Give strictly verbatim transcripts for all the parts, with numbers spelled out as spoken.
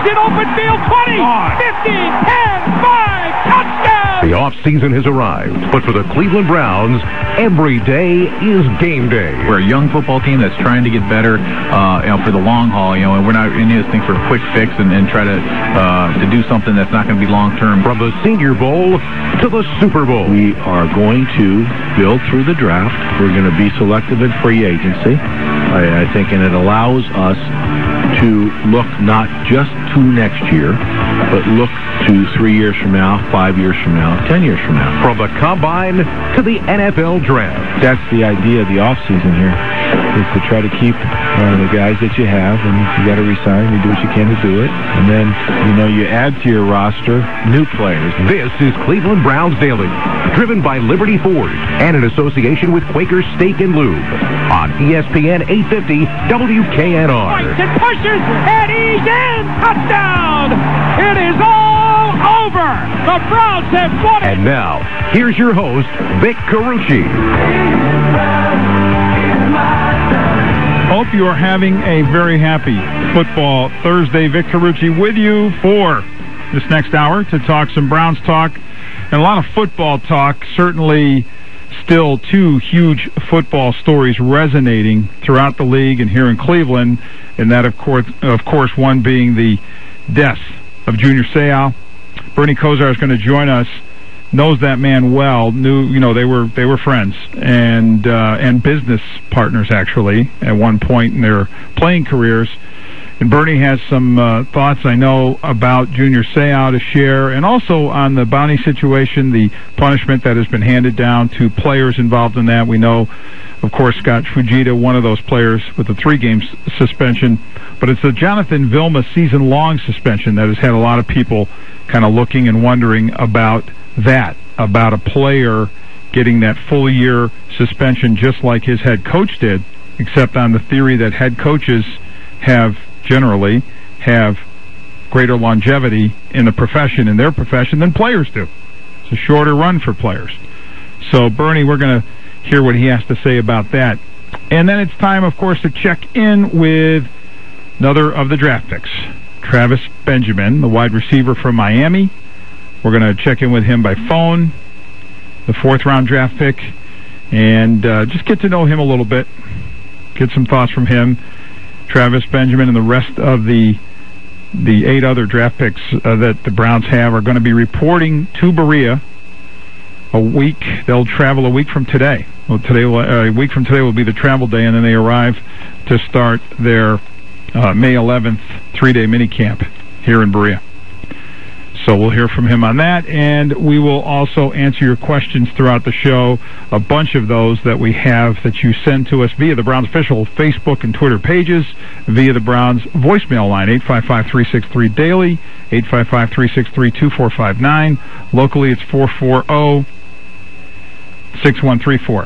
He's in open field. twenty, fifteen, ten, five, touchdown! The offseason has arrived, but for the Cleveland Browns, every day is game day. We're a young football team that's trying to get better, uh, you know, for the long haul, you know, and we're not in this thing for a quick fix and, and try to uh, to do something that's not going to be long term. From the Senior Bowl to the Super Bowl, we are going to build through the draft. We're going to be selective in free agency, I, I think, and it allows us to look not just to next year, but look to three years from now, five years from now, ten years from now. From the Combine to the N F L Draft. That's the idea of the offseason here, is to try to keep uh, the guys that you have, and you got to resign, you do what you can to do it, and then, you know, you add to your roster new players. This is Cleveland Browns Daily, driven by Liberty Ford, and in association with Quaker Steak and Lube, on E S P N eight fifty W K N R. Points and pushes, and he's in! Touchdown! It is all over! The Browns have won it! And now, here's your host, Vic Carucci. Hope you are having a very happy Football Thursday. Vic Carucci with you for this next hour to talk some Browns talk and a lot of football talk. Certainly still two huge football stories resonating throughout the league and here in Cleveland, and that, of course, of course, one being the death of Junior Seau. Bernie Kosar is going to join us. Knows that man well. Knew, you know, they were they were friends and uh, and business partners actually at one point in their playing careers. And Bernie has some uh, thoughts, I know, about Junior Seau to share, and also on the bounty situation, the punishment that has been handed down to players involved in that. We know, of course, Scott Fujita, one of those players with a three-game suspension, but it's the Jonathan Vilma season-long suspension that has had a lot of people kind of looking and wondering about that, about a player getting that full-year suspension just like his head coach did, except on the theory that head coaches have generally have greater longevity in the profession, in their profession, than players do. It's a shorter run for players. So, Bernie, we're going to hear what he has to say about that. And then it's time, of course, to check in with another of the draft picks, Travis Benjamin, the wide receiver from Miami. We're going to check in with him by phone, the fourth-round draft pick, and uh, just get to know him a little bit, get some thoughts from him. Travis Benjamin and the rest of the the eight other draft picks uh, that the Browns have are going to be reporting to Berea a week. They'll travel a week from today. Well, today, will, uh, a week from today will be the travel day, and then they arrive to start their uh, May eleventh three-day minicamp here in Berea. So we'll hear from him on that, and we will also answer your questions throughout the show, a bunch of those that we have that you send to us via the Browns official Facebook and Twitter pages, via the Browns voicemail line, eight five five, three six three, daily, eight five five, three six three, two four five nine. Locally, it's four four zero, six one three four.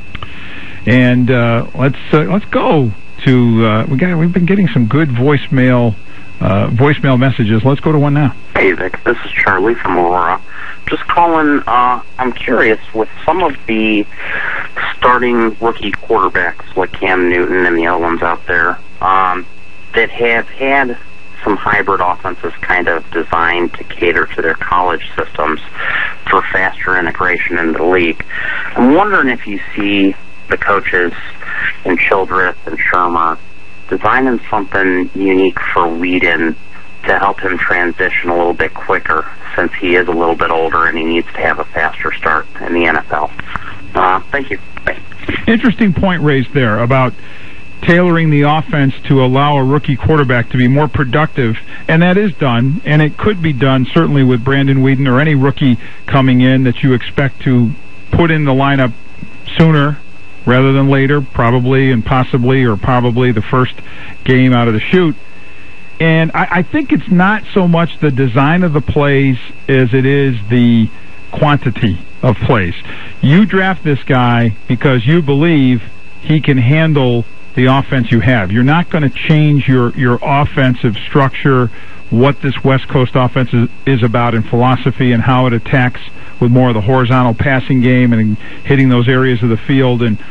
And uh, let's uh, let's go to uh, we got we've been getting some good voicemail uh, voicemail messages. Let's go to one now. Hey, Vic, this is Charlie from Aurora. Just calling, uh, I'm curious, with some of the starting rookie quarterbacks like Cam Newton and the other ones out there um, that have had some hybrid offenses kind of designed to cater to their college systems for faster integration into the league, I'm wondering if you see the coaches in Childress and Shermer designing something unique for Weeden to help him transition a little bit quicker, since he is a little bit older and he needs to have a faster start in the N F L. Uh, thank you. Bye. Interesting point raised there about tailoring the offense to allow a rookie quarterback to be more productive, and that is done, and it could be done certainly with Brandon Weeden or any rookie coming in that you expect to put in the lineup sooner rather than later, probably and possibly or probably the first game out of the chute. And I, I think it's not so much the design of the plays as it is the quantity of plays. You draft this guy because you believe he can handle the offense you have. You're not going to change your, your offensive structure, what this West Coast offense is, is about in philosophy and how it attacks with more of the horizontal passing game and hitting those areas of the field and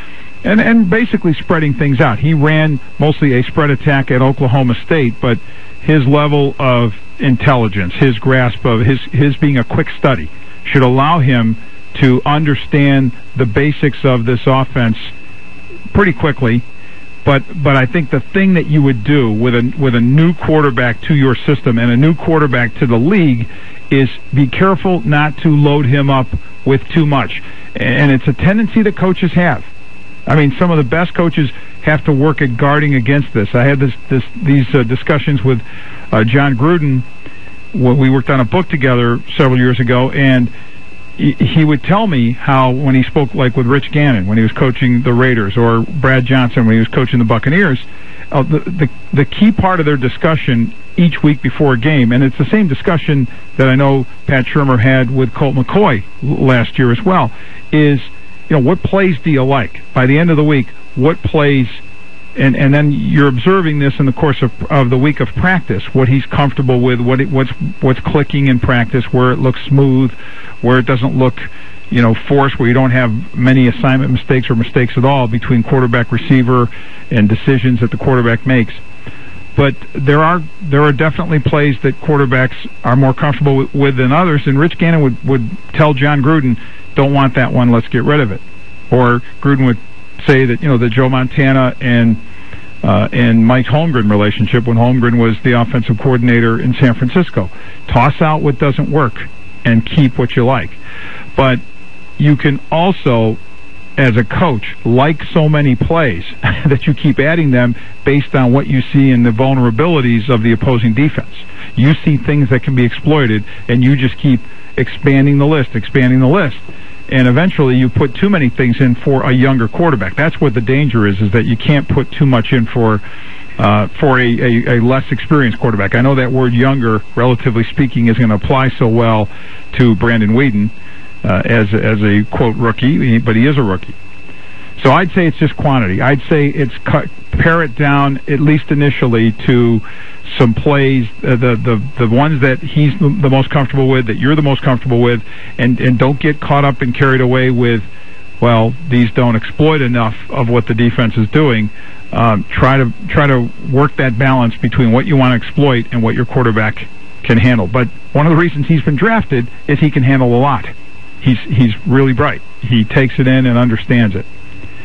and and basically spreading things out. He ran mostly a spread attack at Oklahoma State, but his level of intelligence, his grasp of his his being a quick study, should allow him to understand the basics of this offense pretty quickly. But but I think the thing that you would do with a with a new quarterback to your system and a new quarterback to the league is be careful not to load him up with too much. And it's a tendency that coaches have. I mean, some of the best coaches have to work at guarding against this. I had this, this these uh, discussions with uh, John Gruden when we worked on a book together several years ago, and he, he would tell me how when he spoke, like with Rich Gannon when he was coaching the Raiders, or Brad Johnson when he was coaching the Buccaneers, uh, the, the the key part of their discussion each week before a game, and it's the same discussion that I know Pat Shurmur had with Colt McCoy last year as well, is, you know, what plays do you like? By the end of the week, what plays, and, and then you're observing this in the course of, of the week of practice, what he's comfortable with, what it, what's what's clicking in practice, where it looks smooth, where it doesn't look, you know, forced, where you don't have many assignment mistakes or mistakes at all between quarterback, receiver, and decisions that the quarterback makes. But there are there are definitely plays that quarterbacks are more comfortable with, with than others, and Rich Gannon would, would tell John Gruden, don't want that one, let's get rid of it. Or Gruden would say that, you know, the Joe Montana and uh, and Mike Holmgren relationship, when Holmgren was the offensive coordinator in San Francisco, toss out what doesn't work and keep what you like. But you can also, as a coach, like so many plays that you keep adding them based on what you see in the vulnerabilities of the opposing defense. You see things that can be exploited, and you just keep expanding the list, expanding the list. And eventually you put too many things in for a younger quarterback. That's what the danger is, is that you can't put too much in for uh, for a, a, a less experienced quarterback. I know that word younger, relatively speaking, is going to apply so well to Brandon Weeden uh, as, as a, quote, rookie, but he is a rookie. So I'd say it's just quantity. I'd say it's cut, pare it down, at least initially, to some plays, uh, the, the the ones that he's the, the most comfortable with, that you're the most comfortable with, and, and don't get caught up and carried away with, well, these don't exploit enough of what the defense is doing. Um, try to try to work that balance between what you want to exploit and what your quarterback can handle. But one of the reasons he's been drafted is he can handle a lot. He's he's really bright. He takes it in and understands it.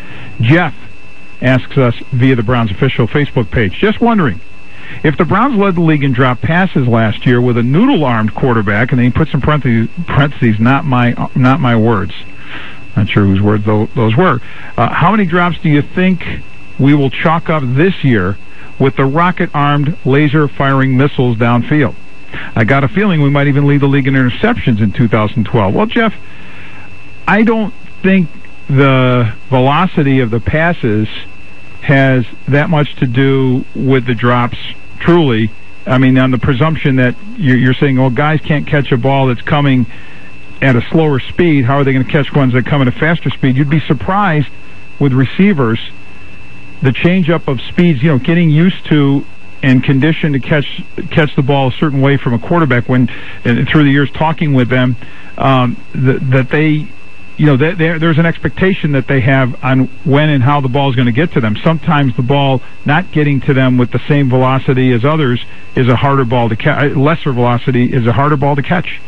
Jeff asks us via the Browns official Facebook page, just wondering, if the Browns led the league in drop passes last year with a noodle-armed quarterback, and then he puts in parentheses, parentheses not my not my words. Not sure whose words those were. Uh, how many drops do you think we will chalk up this year with the rocket-armed, laser-firing missiles downfield? I got a feeling we might even lead the league in interceptions in two thousand twelve. Well, Jeff, I don't think the velocity of the passes has that much to do with the drops, truly. I mean, on the presumption that you're saying, oh, guys can't catch a ball that's coming at a slower speed, how are they going to catch ones that come at a faster speed? You'd be surprised with receivers, the change-up of speeds, you know, getting used to and conditioned to catch catch the ball a certain way from a quarterback when, and through the years talking with them, um, that, that they... You know, there's an expectation that they have on when and how the ball is going to get to them. Sometimes the ball not getting to them with the same velocity as others is a harder ball to catch. Lesser velocity is a harder ball to catch.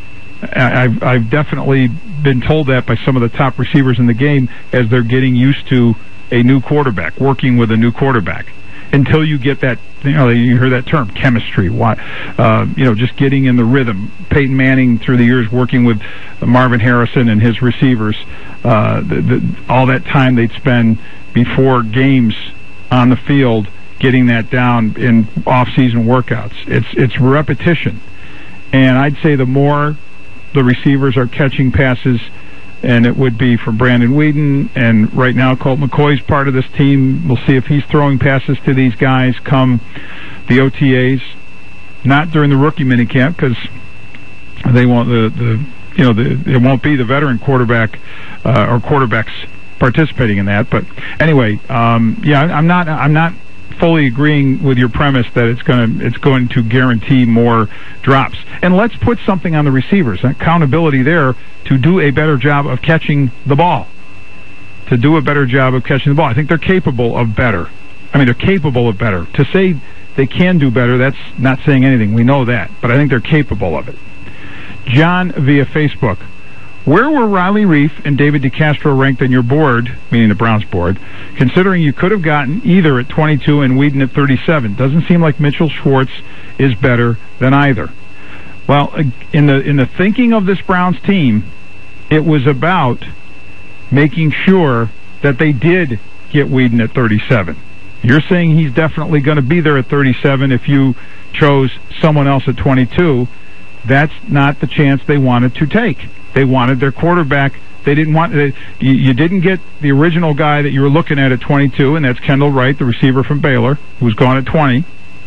I've, I've definitely been told that by some of the top receivers in the game as they're getting used to a new quarterback, working with a new quarterback. Until you get that, you know, you hear that term, chemistry. Why, uh, you know, just getting in the rhythm. Peyton Manning, through the years, working with Marvin Harrison and his receivers, uh, the, the, all that time they'd spend before games on the field, getting that down in off-season workouts. It's it's repetition, and I'd say the more the receivers are catching passes, and it would be from Brandon Weeden, and right now Colt McCoy's part of this team. We'll see if he's throwing passes to these guys come the O T As, not during the rookie minicamp, because they won't the, the you know the, it won't be the veteran quarterback uh, or quarterbacks participating in that. But anyway, um, yeah, I'm not I'm not fully agreeing with your premise that it's going to it's going to guarantee more drops. And let's put something on the receivers, accountability there to do a better job of catching the ball, to to do a better job of catching the ball. I think they're capable of better. I mean, they're capable of better. To say they can do better, that's not saying anything. We know that. But I think they're capable of it. John via Facebook. Where were Riley Reif and David DeCastro ranked on your board, meaning the Browns board, considering you could have gotten either at twenty-two and Whedon at thirty-seven? Doesn't seem like Mitchell Schwartz is better than either. Well, in the in the thinking of this Browns team, it was about making sure that they did get Whedon at thirty-seven. You're saying he's definitely going to be there at thirty-seven if you chose someone else at twenty-two. That's not the chance they wanted to take. They wanted their quarterback. They didn't want. They, you, you didn't get the original guy that you were looking at at twenty-two, and that's Kendall Wright, the receiver from Baylor, who's gone at twenty.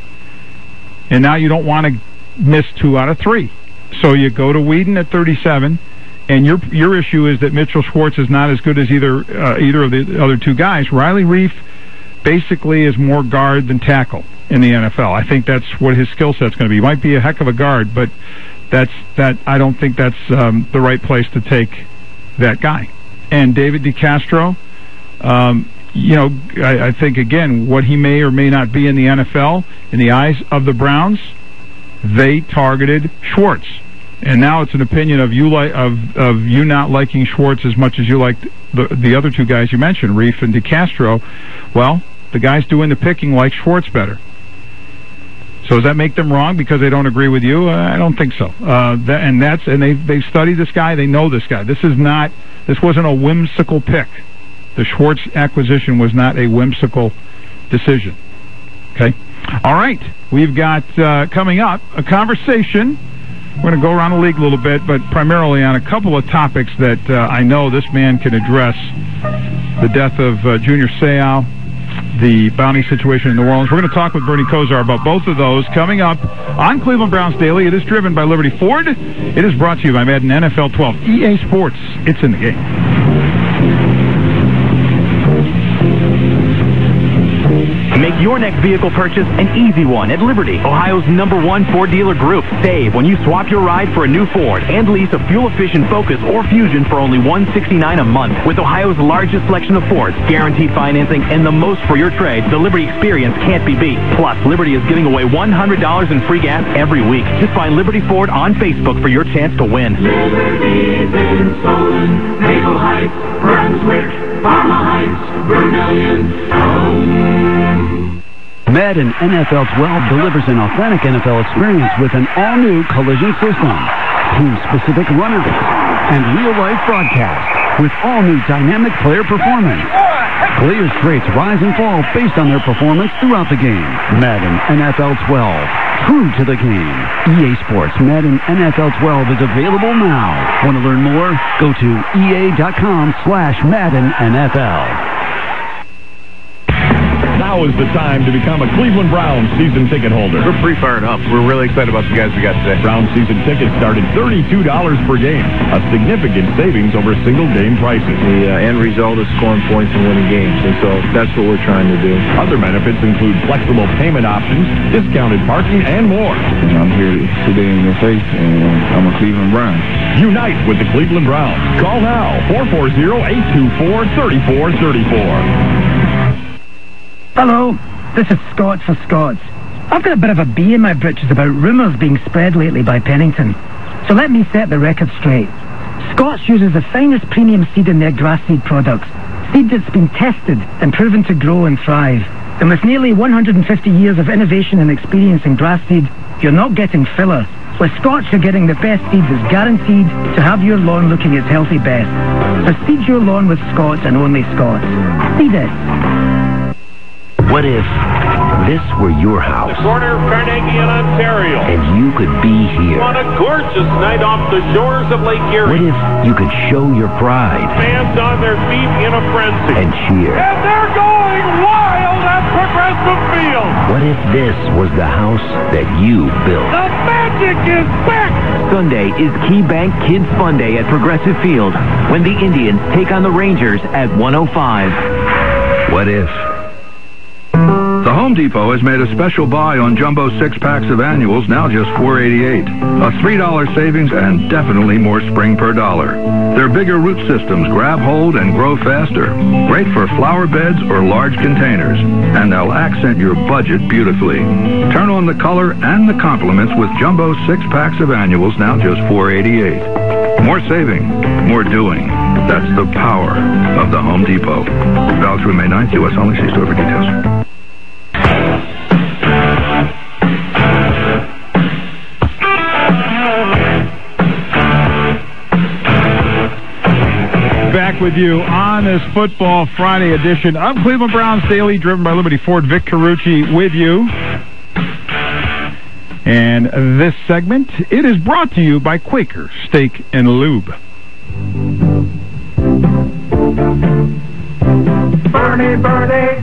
And now you don't want to miss two out of three. So you go to Whedon at thirty-seven, and your your issue is that Mitchell Schwartz is not as good as either uh, either of the other two guys. Riley Reif basically is more guard than tackle in the N F L. I think that's what his skill set's going to be. He might be a heck of a guard, but that's that. I don't think that's um, the right place to take that guy. And David DeCastro, um, you know, I, I think again what he may or may not be in the N F L in the eyes of the Browns, they targeted Schwartz, and now it's an opinion of you like of of you not liking Schwartz as much as you liked the the other two guys you mentioned, Reif and DeCastro. Well, the guys doing the picking like Schwartz better. So does that make them wrong because they don't agree with you? Uh, I don't think so. Uh, that, and that's and they they studied this guy. They know this guy. This is not. This wasn't a whimsical pick. The Schwartz acquisition was not a whimsical decision. Okay. All right. We've got uh, coming up a conversation. We're going to go around the league a little bit, but primarily on a couple of topics that uh, I know this man can address: the death of uh, Junior Seau, the bounty situation in New Orleans. We're going to talk with Bernie Kosar about both of those coming up on Cleveland Browns Daily. It is driven by Liberty Ford. It is brought to you by Madden N F L twelve. E A Sports. It's in the game. Make your next vehicle purchase an easy one at Liberty, Ohio's number one Ford dealer group. Save when you swap your ride for a new Ford and lease a fuel-efficient Focus or Fusion for only one hundred sixty-nine dollars a month. With Ohio's largest selection of Fords, guaranteed financing, and the most for your trade, the Liberty experience can't be beat. Plus, Liberty is giving away one hundred dollars in free gas every week. Just find Liberty Ford on Facebook for your chance to win. Liberty's in Solon, Maple Heights, Brunswick, Parma Heights, Vermillion, Stone. Madden N F L twelve delivers an authentic N F L experience with an all-new collision system, team-specific runners, and real-life broadcast with all-new dynamic player performance. Players' traits rise and fall based on their performance throughout the game. Madden N F L twelve, true to the game. E A Sports Madden N F L twelve is available now. Want to learn more? Go to E A dot com slash Madden N F L. Now is the time to become a Cleveland Browns season ticket holder. We're pretty fired up. We're really excited about the guys we got today. Browns season tickets start at thirty-two dollars per game, a significant savings over single game prices. The uh, end result is scoring points and winning games, and so that's what we're trying to do. Other benefits include flexible payment options, discounted parking, and more. I'm here today in your face, and I'm a Cleveland Brown. Unite with the Cleveland Browns. Call now, four four zero, eight two four, three four three four. Hello, this is Scott for Scots. I've got a bit of a bee in my britches about rumours being spread lately by Pennington. So let me set the record straight. Scots uses the finest premium seed in their grass seed products. Seed that's been tested and proven to grow and thrive. And with nearly one hundred fifty years of innovation and experience in grass seed, you're not getting filler. With Scots, you're getting the best seed that's guaranteed to have your lawn looking its healthy best. So seed your lawn with Scots and only Scots. Seed it. What if this were your house? The corner of Carnegie and Ontario. And you could be here. On a gorgeous night off the shores of Lake Erie. What if you could show your pride? Fans on their feet in a frenzy. And cheer. And they're going wild at Progressive Field. What if this was the house that you built? The magic is back. Sunday is Key Bank Kids Fun Day at Progressive Field when the Indians take on the Rangers at one oh five. What if The Home Depot has made a special buy on jumbo six-packs of annuals, now just four eighty-eight. A three dollar savings and definitely more spring per dollar. Their bigger root systems grab hold and grow faster. Great for flower beds or large containers. And they'll accent your budget beautifully. Turn on the color and the compliments with jumbo six-packs of annuals, now just four eighty-eight. More saving, more doing. That's the power of the Home Depot. Valid through May ninth, U S only. See store for details. Back with you on this Football Friday edition of Cleveland Browns Daily, driven by Liberty Ford. Vic Carucci with you. And this segment, it is brought to you by Quaker Steak and Lube. Bernie, Bernie,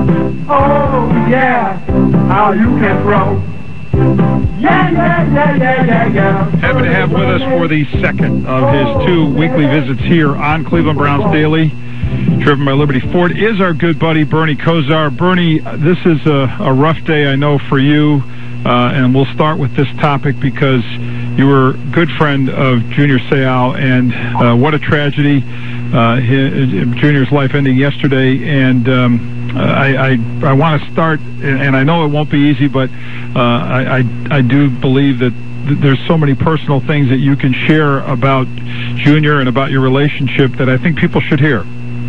oh yeah, how you can throw. Yeah, yeah, yeah, yeah, yeah, yeah. Happy to have with us for the second of his two weekly visits here on Cleveland Browns Daily, driven by Liberty Ford, is our good buddy Bernie Kosar. Bernie, this is a, a rough day, I know, for you, uh, and we'll start with this topic because you were a good friend of Junior Seau, and uh, what a tragedy. Uh, his, Junior's life ending yesterday, and um, I, I, I want to start, and I know it won't be easy, but uh, I, I, I do believe that th- there's so many personal things that you can share about Junior and about your relationship that I think people should hear.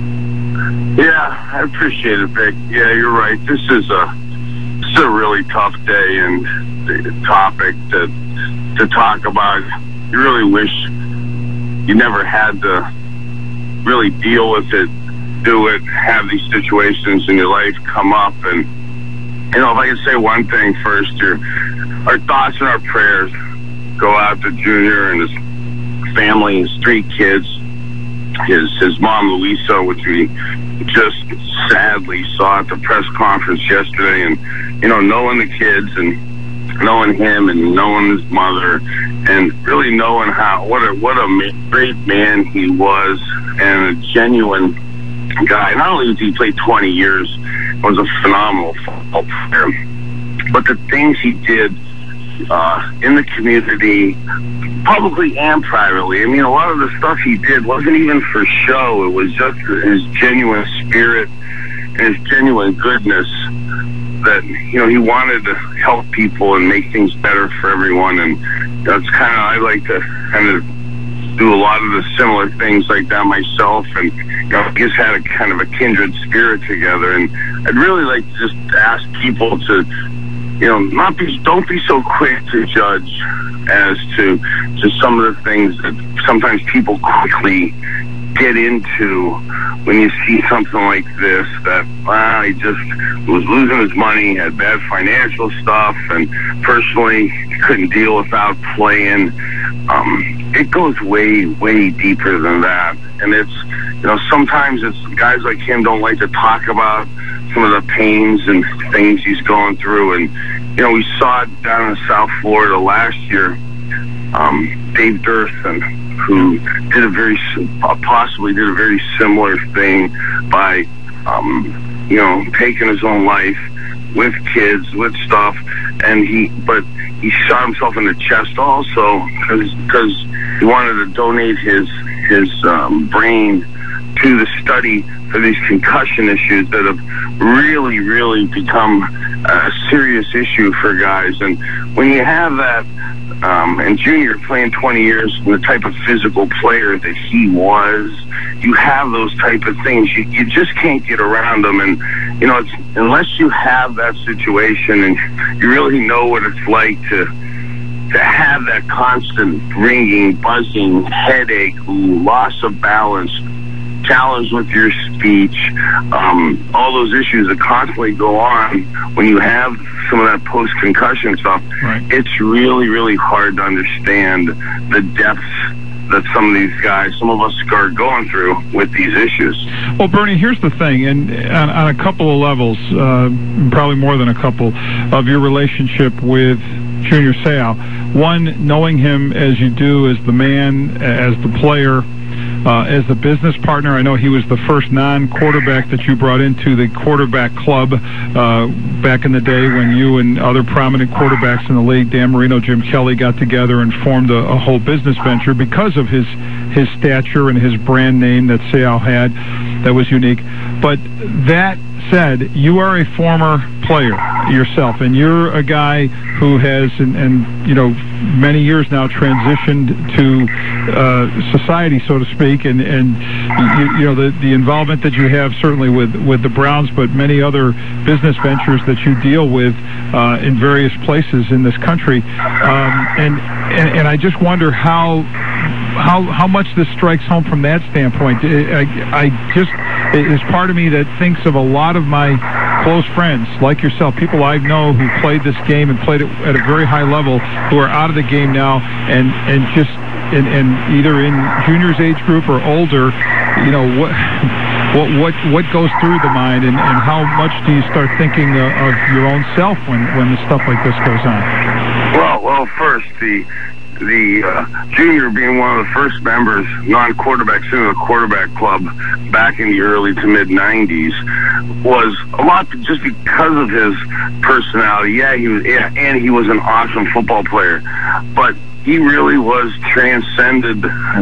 Yeah, I appreciate it, Vic. Yeah, you're right. This is a, this is a really tough day and topic to, to talk about. You really wish you never had to really deal with it, do it, have these situations in your life come up. And, you know, if I could say one thing first, your, our thoughts and our prayers go out to Junior and his family, his three kids, his his mom, Louisa, which we just sadly saw at the press conference yesterday. And, you know, knowing the kids and knowing him and knowing his mother and really knowing how, what a, what a ma- great man he was, and a genuine guy. Not only did he play twenty years, was a phenomenal football player, but the things he did uh, in the community, publicly and privately. I mean, a lot of the stuff he did wasn't even for show. It was just his genuine spirit and his genuine goodness that, you know, he wanted to help people and make things better for everyone. And that's kind of, I like to kind of do a lot of the similar things like that myself, and, you know, just had a kind of a kindred spirit together. And I'd really like to just ask people to, you know, not be, don't be so quick to judge as to, to some of the things that sometimes people quickly get into when you see something like this, that, well, he just was losing his money, had bad financial stuff, and personally couldn't deal without playing. Um, it goes way, way deeper than that. And it's, you know, sometimes it's guys like him don't like to talk about some of the pains and things he's going through. And, you know, we saw it down in South Florida last year. Um, Dave Durson, who did a very, possibly did a very similar thing by, um, you know, taking his own life with kids, with stuff, and he, but he shot himself in the chest also because he wanted to donate his his um, brain to the study for these concussion issues that have really, really become a serious issue for guys. And when you have that, um, and Junior playing twenty years, and the type of physical player that he was, you have those type of things. You, you just can't get around them. And, you know, it's, unless you have that situation and you really know what it's like to to have that constant ringing, buzzing, headache, loss of balance, challenge with your speech, um, all those issues that constantly go on when you have some of that post-concussion stuff, right. It's really, really hard to understand the depths that some of these guys, some of us are going through with these issues. Well, Bernie, here's the thing, and on, on a couple of levels, uh, probably more than a couple, of your relationship with Junior Seau. One, knowing him as you do, as the man, as the player, uh, as a business partner. I know he was the first non-quarterback that you brought into the quarterback club uh, back in the day when you and other prominent quarterbacks in the league, Dan Marino, Jim Kelly, got together and formed a, a whole business venture because of his his stature and his brand name that Seau had that was unique. But that said, you are a former player yourself, and you're a guy who has, and, and you know, many years now transitioned to uh, society, so to speak, and, and you, you know, the, the involvement that you have certainly with, with the Browns, but many other business ventures that you deal with uh, in various places in this country. Um, and, and, and I just wonder how how how much this strikes home from that standpoint. I, I just, it's part of me that thinks of a lot of my close friends, like yourself, people I know who played this game and played it at a very high level, who are out of the game now, and, and just, and, and either in juniors age group or older, you know, what what what, what goes through the mind, and, and how much do you start thinking of, of your own self when, when the stuff like this goes on? Well, well, first, the the uh, junior being one of the first members, non-quarterbacks into the quarterback club back in the early to mid nineties, was a lot just because of his personality. Yeah, he was, yeah, and he was an awesome football player, but he really was transcended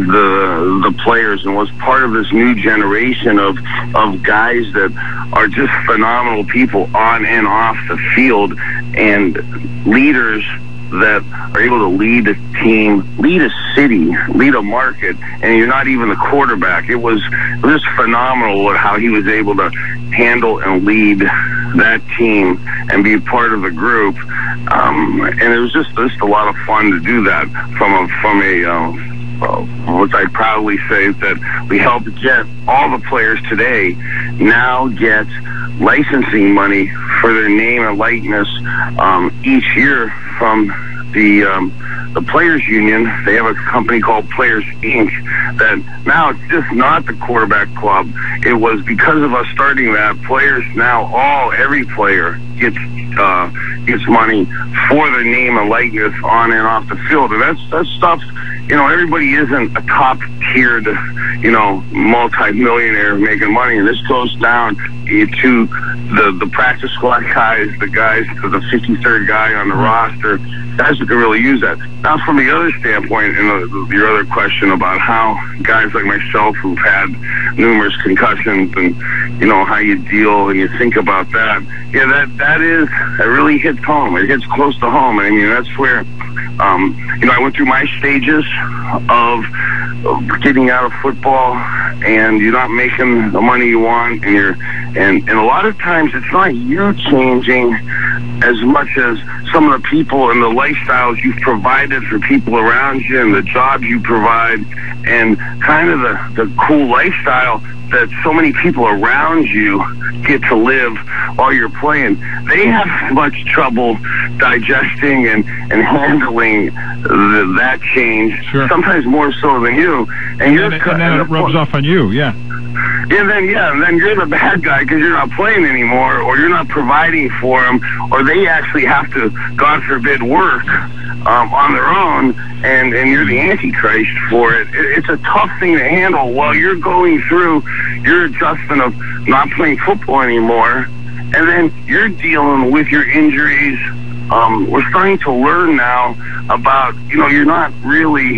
the the players and was part of this new generation of of guys that are just phenomenal people on and off the field, and leaders that are able to lead a team, lead a city, lead a market, and you're not even the quarterback. It was, it was just phenomenal how he was able to handle and lead that team and be part of the group. Um, and it was just, just a lot of fun to do that from a, from a, um, uh, which I proudly say that we helped get all the players today now get licensing money for their name and likeness um, each year from the um, the Players Union. They have a company called Players Incorporated that now it's just not the quarterback club. It was because of us starting that, players now, all, every player gets uh, gets money for their name and likeness on and off the field. And that's, that's stuff, you know, everybody isn't a top-tiered, you know, multi-millionaire making money. And this goes down to the, the practice squad guys, the guys, the fifty-third guy on the roster, guys who can really use that. Now, from the other standpoint, and the, your other question about how guys like myself who've had numerous concussions and, you know, how you deal and you think about that, yeah, that, that is, it really hits home. It hits close to home. I mean, that's where, um, you know, I went through my stages of, of getting out of football, and you're not making the money you want, and you're, and, and a lot of times it's not you changing as much as some of the people and the lifestyles you've provided for people around you and the jobs you provide and kind of the, the cool lifestyle that so many people around you get to live while you're playing. They have much trouble digesting and, and handling the, that change, sure. Sometimes more so than you. And, and you're then, and then it rubs off on you, yeah. And then, yeah, and then you're the bad guy because you're not playing anymore, or you're not providing for them, or they actually have to, God forbid, work um, on their own, and, and you're the Antichrist for it. it. It's a tough thing to handle while you're going through your adjustment of not playing football anymore, and then you're dealing with your injuries. Um, we're starting to learn now about, you know, you're not really,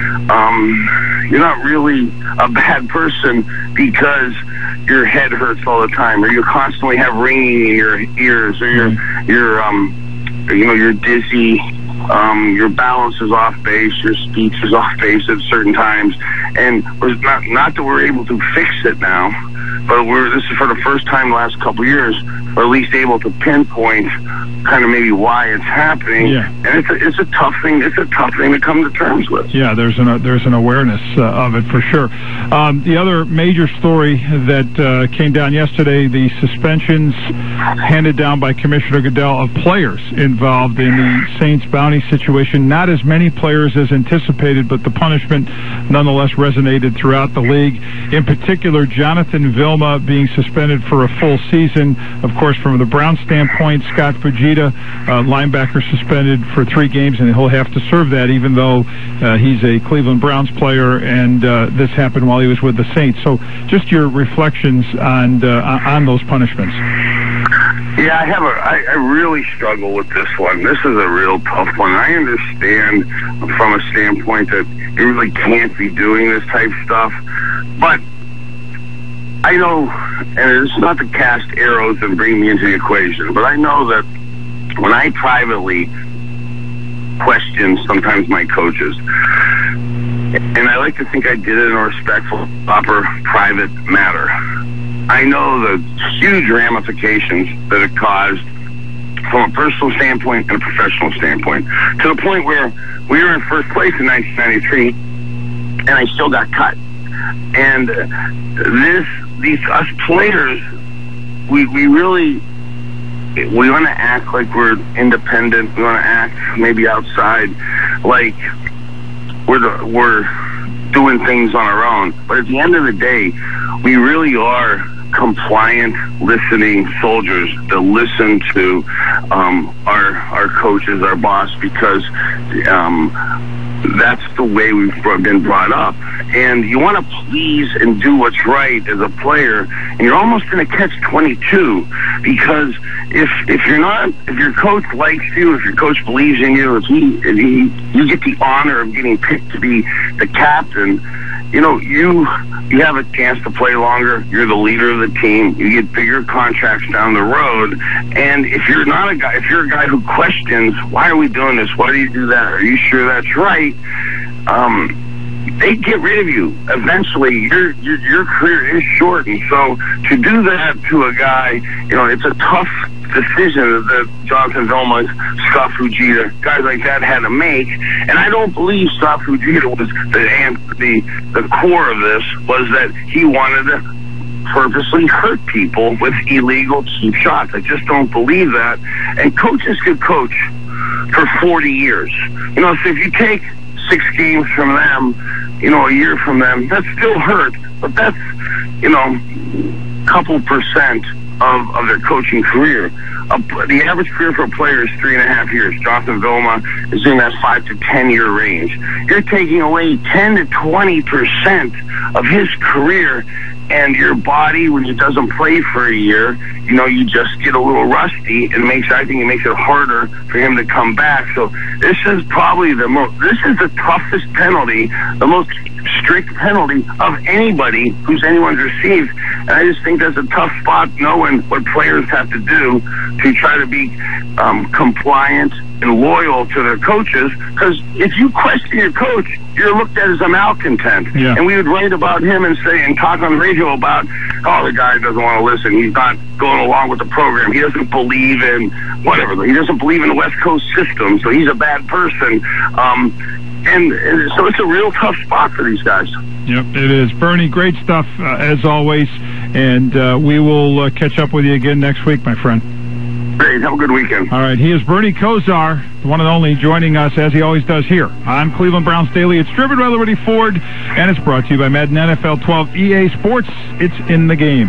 um, you're not really a bad person because your head hurts all the time, or you constantly have ringing in your ears, or you're, you're, um, you know, you're dizzy. Um, your balance is off base, your speech is off base at certain times, and we're not, not that we're able to fix it now, but we're, this is for the first time in the last couple of years, or at least able to pinpoint kind of maybe why it's happening. Yeah. And it's a, it's a tough thing. It's a tough thing to come to terms with. Yeah, there's an uh, there's an awareness uh, of it for sure. Um, the other major story that uh, came down yesterday, the suspensions handed down by Commissioner Goodell of players involved in the Saints bounty situation. Not as many players as anticipated, but the punishment nonetheless resonated throughout the league. In particular, Jonathan Vilma being suspended for a full season. Of course, course, from the Browns standpoint, Scott Fujita, uh, linebacker, suspended for three games, and he'll have to serve that, even though uh, he's a Cleveland Browns player, and uh, this happened while he was with the Saints. So just your reflections on uh, on those punishments. Yeah, I have a. I, I really struggle with this one. This is a real tough one. I understand from a standpoint that you really can't be doing this type of stuff, but I know, and it's not to cast arrows and bring me into the equation, but I know that when I privately question sometimes my coaches, and I like to think I did it in a respectful, proper, private manner, I know the huge ramifications that it caused from a personal standpoint and a professional standpoint, to the point where we were in first place in nineteen ninety-three, and I still got cut. And this, these us players, we we really we want to act like we're independent. We want to act maybe outside, like we're the, we're doing things on our own. But at the end of the day, we really are compliant, listening soldiers that listen to um, our our coaches, our boss, because um, that's the way we've been brought up. And you want to please and do what's right as a player, and you're almost in a catch twenty-two, because if if you're not, if your coach likes you, if your coach believes in you, if he, if he you get the honor of getting picked to be the captain, you know, you you have a chance to play longer. You're the leader of the team. You get bigger contracts down the road. And if you're not a guy, if you're a guy who questions, why are we doing this? Why do you do that? Are you sure that's right? Um, they get rid of you. Eventually, your, your your career is shortened. So to do that to a guy, you know, it's a tough decision that Jonathan Vilma, Scott Fujita, guys like that had to make. And I don't believe Scott Fujita was the, the the core of this, was that he wanted to purposely hurt people with illegal cheap shots. I just don't believe that. And coaches could coach for forty years. You know, so if you take six games from them, you know, a year from them, that still hurt. But that's, you know, a couple percent of, of their coaching career. Uh, the average career for a player is three and a half years. Jonathan Vilma is in that five to ten year range. You're taking away ten to twenty percent of his career, and your body, when it doesn't play for a year, you know, you just get a little rusty, and makes, I think it makes it harder for him to come back. So this is probably the most, this is the toughest penalty, the most strict penalty of anybody who's anyone's received. And I just think that's a tough spot, knowing what players have to do to try to be um, compliant and loyal to their coaches. Because if you question your coach, you're looked at as a malcontent. Yeah. And we would write about him and say, and talk on the radio about, oh, the guy doesn't want to listen. He's not going along with the program. He doesn't believe in whatever. He doesn't believe in the West Coast system, so he's a bad person. Um, and, and so it's a real tough spot for these guys. Yep, it is. Bernie, great stuff, uh, as always. And uh, we will uh, catch up with you again next week, my friend. Great. Have a good weekend. All right. He is Bernie Kosar, the one and only, joining us as he always does here on Cleveland Browns Daily. It's driven by Liberty Ford, and it's brought to you by Madden N F L twelve E A Sports. It's in the game.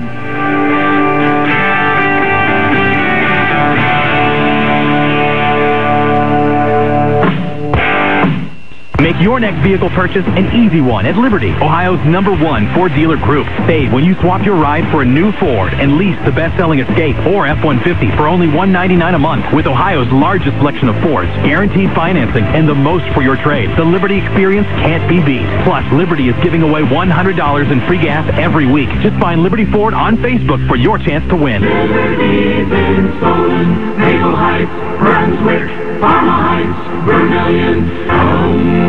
Make your next vehicle purchase an easy one at Liberty, Ohio's number one Ford dealer group. Save when you swap your ride for a new Ford and lease the best-selling Escape or F one fifty for only one hundred ninety-nine dollars a month. With Ohio's largest selection of Fords, guaranteed financing, and the most for your trade, the Liberty experience can't be beat. Plus, Liberty is giving away one hundred dollars in free gas every week. Just find Liberty Ford on Facebook for your chance to win. Liberty's in Solon, Maple Heights, Brunswick, Parma Heights, Vermillion, home.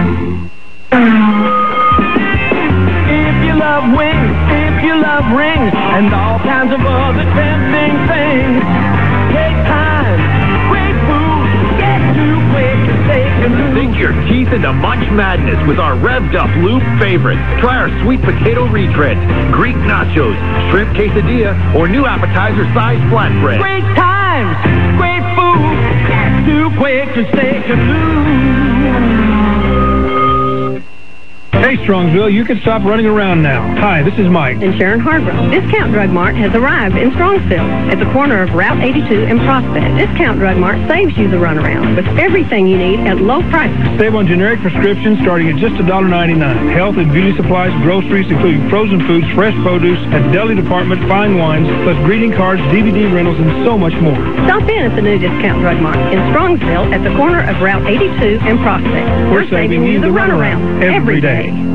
If you love wings, if you love rings, and all kinds of other tempting things, take time, great food, get too quick to take a loop. Sink your teeth into Munch Madness with our revved up loop favorites. Try our sweet potato retreads, Greek nachos, shrimp quesadilla, or new appetizer sized flatbread. Great times, great food, get too quick to take a loop. Hey, Strongsville, you can stop running around now. Hi, this is Mike. And Sharon Harborough. Discount Drug Mart has arrived in Strongsville at the corner of Route eighty-two and Prospect. Discount Drug Mart saves you the runaround with everything you need at low prices. Save on generic prescriptions starting at just one dollar ninety-nine. Health and beauty supplies, groceries, including frozen foods, fresh produce, a deli department, fine wines, plus greeting cards, D V D rentals, and so much more. Stop in at the new Discount Drug Mart in Strongsville at the corner of Route eighty-two and Prospect. We're, We're saving, saving you the runaround, runaround every day. day.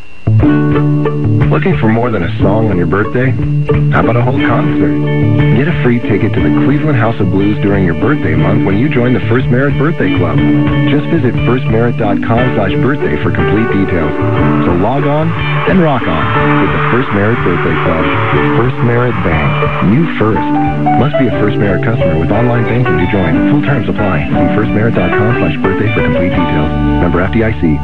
Looking for more than a song on your birthday? How about a whole concert? Get a free ticket to the Cleveland House of Blues during your birthday month when you join the First Merit Birthday Club. Just visit first merit dot com slash birthday for complete details. So log on and rock on with the First Merit Birthday Club. First Merit Bank. You first. Must be a First Merit customer with online banking to join. Full terms apply. See first merit dot com slash birthday for complete details. Member F D I C.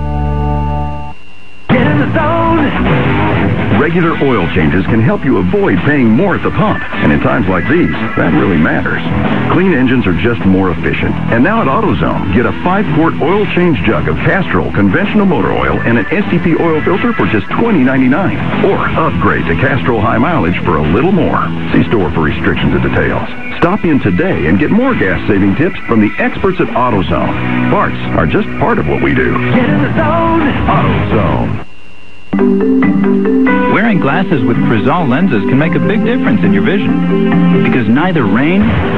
Get in the zone! Regular oil changes can help you avoid paying more at the pump. And in times like these, that really matters. Clean engines are just more efficient. And now at AutoZone, get a five-quart oil change jug of Castrol conventional motor oil and an S T P oil filter for just twenty ninety-nine. Or upgrade to Castrol High Mileage for a little more. See store for restrictions and details. Stop in today and get more gas-saving tips from the experts at AutoZone. Parts are just part of what we do. Get in the zone! AutoZone. Wearing glasses with Crizal lenses can make a big difference in your vision. Because neither rain,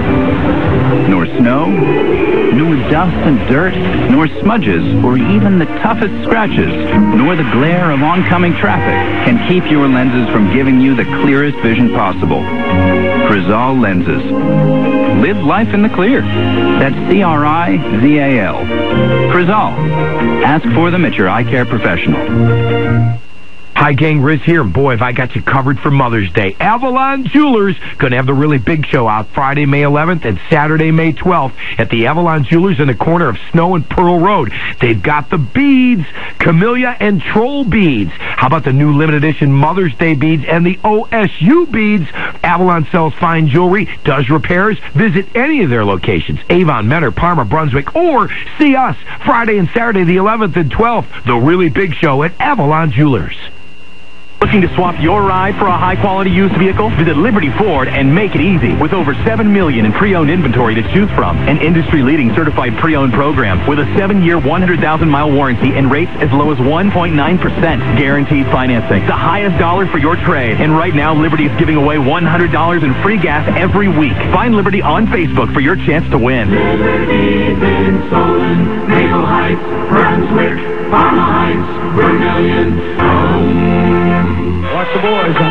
nor snow, nor dust and dirt, nor smudges, or even the toughest scratches, nor the glare of oncoming traffic can keep your lenses from giving you the clearest vision possible. Crizal lenses. Live life in the clear. That's C R I Z A L. Crizal. Ask for them at your eye care professional. Hi, gang. Riz here, and boy, have I got you covered for Mother's Day. Avalon Jewelers going to have the really big show out Friday, May eleventh and Saturday, May twelfth at the Avalon Jewelers in the corner of Snow and Pearl Road. They've got the beads, Camellia and Troll beads. How about the new limited edition Mother's Day beads and the O S U beads? Avalon sells fine jewelry, does repairs. Visit any of their locations, Avon, Mentor, Parma, Brunswick, or see us Friday and Saturday, the eleventh and twelfth, the really big show at Avalon Jewelers. Looking to swap your ride for a high-quality used vehicle? Visit Liberty Ford and make it easy. With over seven million dollars in pre-owned inventory to choose from, an industry-leading certified pre-owned program with a seven-year, one hundred thousand mile warranty and rates as low as one point nine percent. Guaranteed financing. The highest dollar for your trade. And right now, Liberty is giving away one hundred dollars in free gas every week. Find Liberty on Facebook for your chance to win. Liberty's been stolen. Maple Heights, Brunswick, Parma Heights, Vermilion, home. Watch the boys, huh?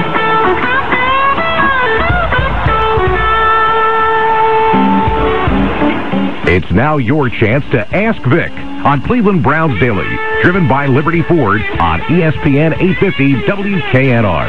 It's now your chance to Ask Vic on Cleveland Browns Daily, driven by Liberty Ford on E S P N eight fifty W K N R.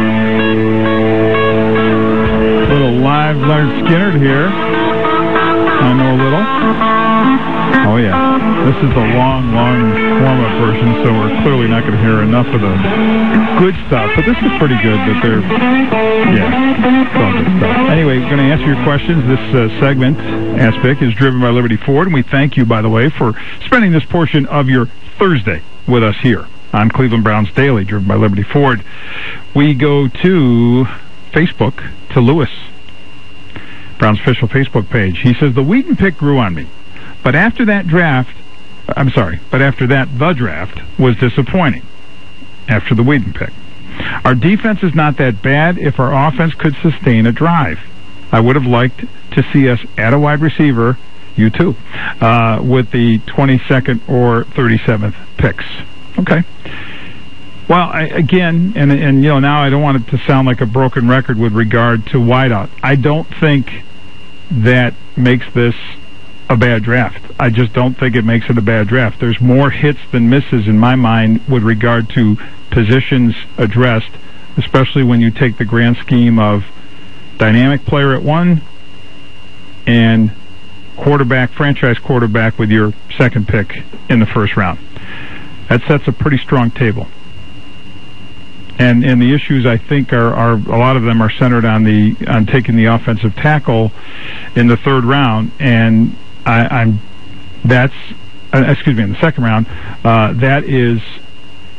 Little live Leonard Skinner here. I know a little. Oh, yeah. This is the long, long warm-up version, so we're clearly not going to hear enough of the good stuff. But this is pretty good, but they're, yeah, it's all good stuff. Anyway, we're going to answer your questions. This uh, segment, Ask Vic, is driven by Liberty Ford, and we thank you, by the way, for spending this portion of your Thursday with us here on Cleveland Browns Daily, driven by Liberty Ford. We go to Facebook, to Lewis, Browns official Facebook page. He says, the Wheaton pick grew on me. But after that draft, I'm sorry, but after that, the draft was disappointing after the Wheaton pick. Our defense is not that bad if our offense could sustain a drive. I would have liked to see us add a wide receiver, you too, uh, with the twenty-second or thirty-seventh picks. Okay. Well, I, again, and, and you know, now I don't want it to sound like a broken record with regard to wideout. I don't think that makes this a bad draft. I just don't think it makes it a bad draft. There's more hits than misses in my mind with regard to positions addressed, especially when you take the grand scheme of dynamic player at one and quarterback, franchise quarterback with your second pick in the first round. That sets a pretty strong table. And and the issues, I think, are, are a lot of them are centered on the on taking the offensive tackle in the third round, and I, I'm that's uh, excuse me in the second round. Uh, that is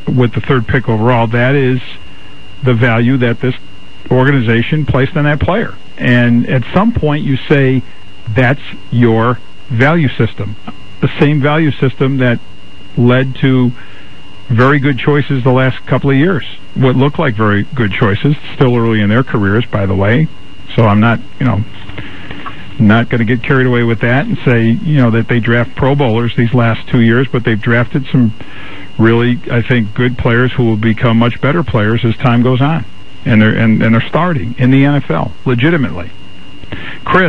with the third pick overall, that is the value that this organization placed on that player. And at some point you say, that's your value system. The same value system that led to very good choices the last couple of years. What looked like very good choices, still early in their careers, by the way. So I'm not, you know, not going to get carried away with that and say, you know, that they draft Pro Bowlers these last two years, but they've drafted some really, I think, good players who will become much better players as time goes on. And they're, and, and they're starting in the N F L, legitimately. Chris,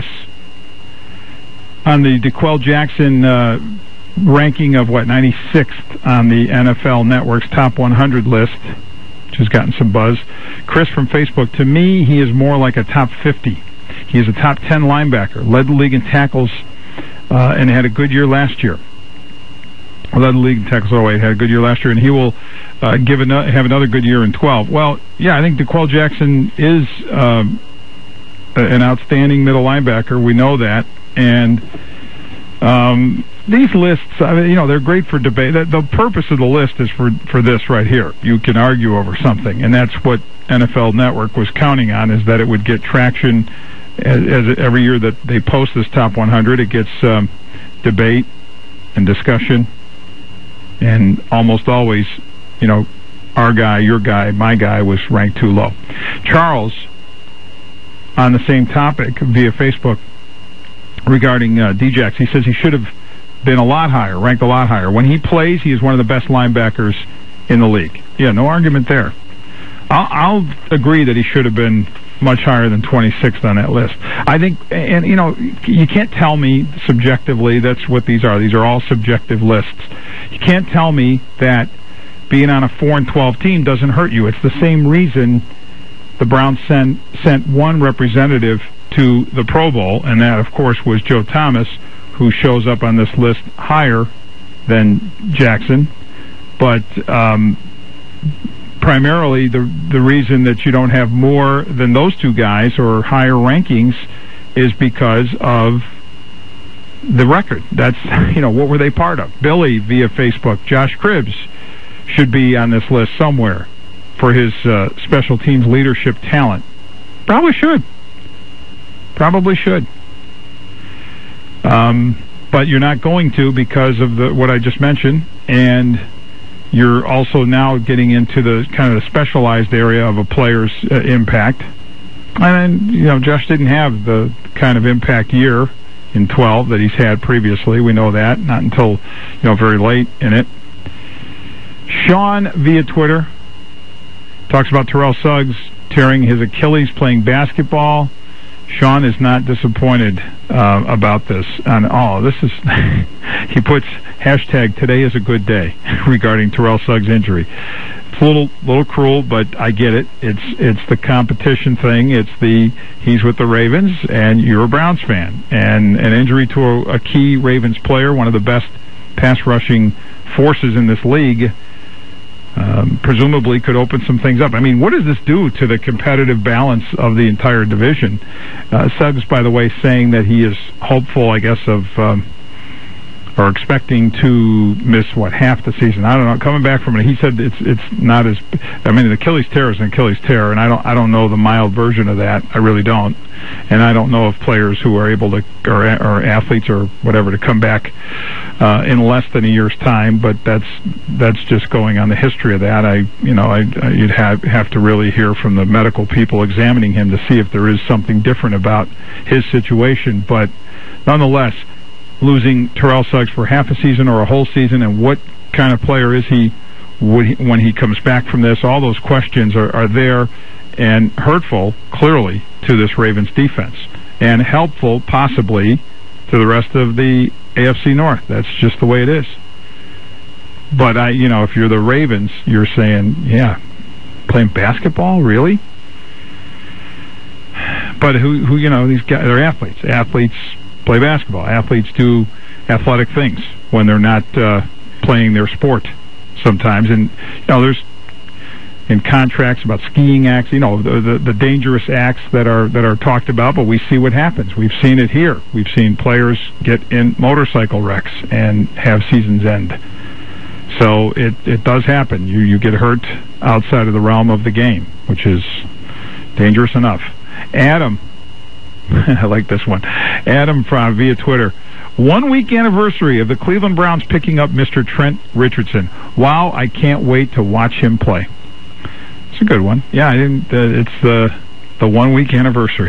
on the DeQuell Jackson uh, ranking of, what, ninety-sixth on the N F L Network's top one hundred list, which has gotten some buzz. Chris from Facebook, to me, he is more like a top fifty. He is a top ten linebacker, led the league in tackles, uh, and had a good year last year. Led the league in tackles, oh wait, had a good year last year, and he will uh, give an have another good year in twelve. Well, yeah, I think DeQuell Jackson is um, an outstanding middle linebacker. We know that, and um, these lists, I mean, you know, they're great for debate. The, the purpose of the list is for for this right here. You can argue over something, and that's what N F L Network was counting on, is that it would get traction as, as every year that they post this top one hundred. It gets um, debate and discussion. And almost always, you know, our guy, your guy, my guy was ranked too low. Charles, on the same topic via Facebook regarding uh, D-Jax, he says he should have been a lot higher, ranked a lot higher. When he plays, he is one of the best linebackers in the league. Yeah, no argument there. I'll, I'll agree that he should have been much higher than twenty-sixth on that list. I think, and you know, you can't tell me subjectively, that's what these are. These are all subjective lists. You can't tell me that being on a four and twelve team doesn't hurt you. It's the same reason the Browns sent, sent one representative to the Pro Bowl, and that, of course, was Joe Thomas, who shows up on this list higher than Jackson. But um, primarily the the reason that you don't have more than those two guys or higher rankings is because of the record. That's, you know, what were they part of? Billy via Facebook, Josh Cribbs should be on this list somewhere for his uh, special teams leadership talent. Probably should. Probably should. Um, but you're not going to because of the what I just mentioned, and you're also now getting into the kind of the specialized area of a player's uh, impact. And, you know, Josh didn't have the kind of impact year in twelve that he's had previously. We know that. Not until, you know, very late in it. Sean via Twitter talks about Terrell Suggs tearing his Achilles playing basketball. Sean is not disappointed uh, about this. And oh, this is he puts hashtag today is a good day regarding Terrell Suggs' injury. It's a little little cruel, but I get it. It's it's the competition thing. It's the he's with the Ravens and you're a Browns fan, and an injury to a, a key Ravens player, one of the best pass rushing forces in this league, Um, presumably could open some things up. I mean, what does this do to the competitive balance of the entire division? Uh, Suggs, by the way, saying that he is hopeful, I guess, of um, or expecting to miss, what, half the season. I don't know. Coming back from it, he said it's it's not as. I mean, an Achilles tear is an Achilles tear, and I don't I don't know the mild version of that. I really don't, and I don't know of players who are able to, or, or athletes or whatever, to come back uh, in less than a year's time. But that's that's just going on the history of that. I you know I, I you'd have have to really hear from the medical people examining him to see if there is something different about his situation. But nonetheless, losing Terrell Suggs for half a season or a whole season, and what kind of player is he, would he when he comes back from this? All those questions are, are there, and hurtful, clearly, to this Ravens defense, and helpful, possibly, to the rest of the A F C North. That's just the way it is. But, I, you know, if you're the Ravens, you're saying, yeah, playing basketball, really? But who, who you know, these guys, they're athletes. Athletes play basketball. Athletes do athletic things when they're not uh, playing their sport sometimes. And, you know, there's in contracts about skiing acts, you know, the, the, the dangerous acts that are that are talked about, but we see what happens. We've seen it here. We've seen players get in motorcycle wrecks and have seasons end. So it, it does happen. You you get hurt outside of the realm of the game, which is dangerous enough. Adam, I like this one. Adam from via Twitter. One week anniversary of the Cleveland Browns picking up Mister Trent Richardson. Wow, I can't wait to watch him play. It's a good one. Yeah, I didn't. Uh, it's the the one week anniversary.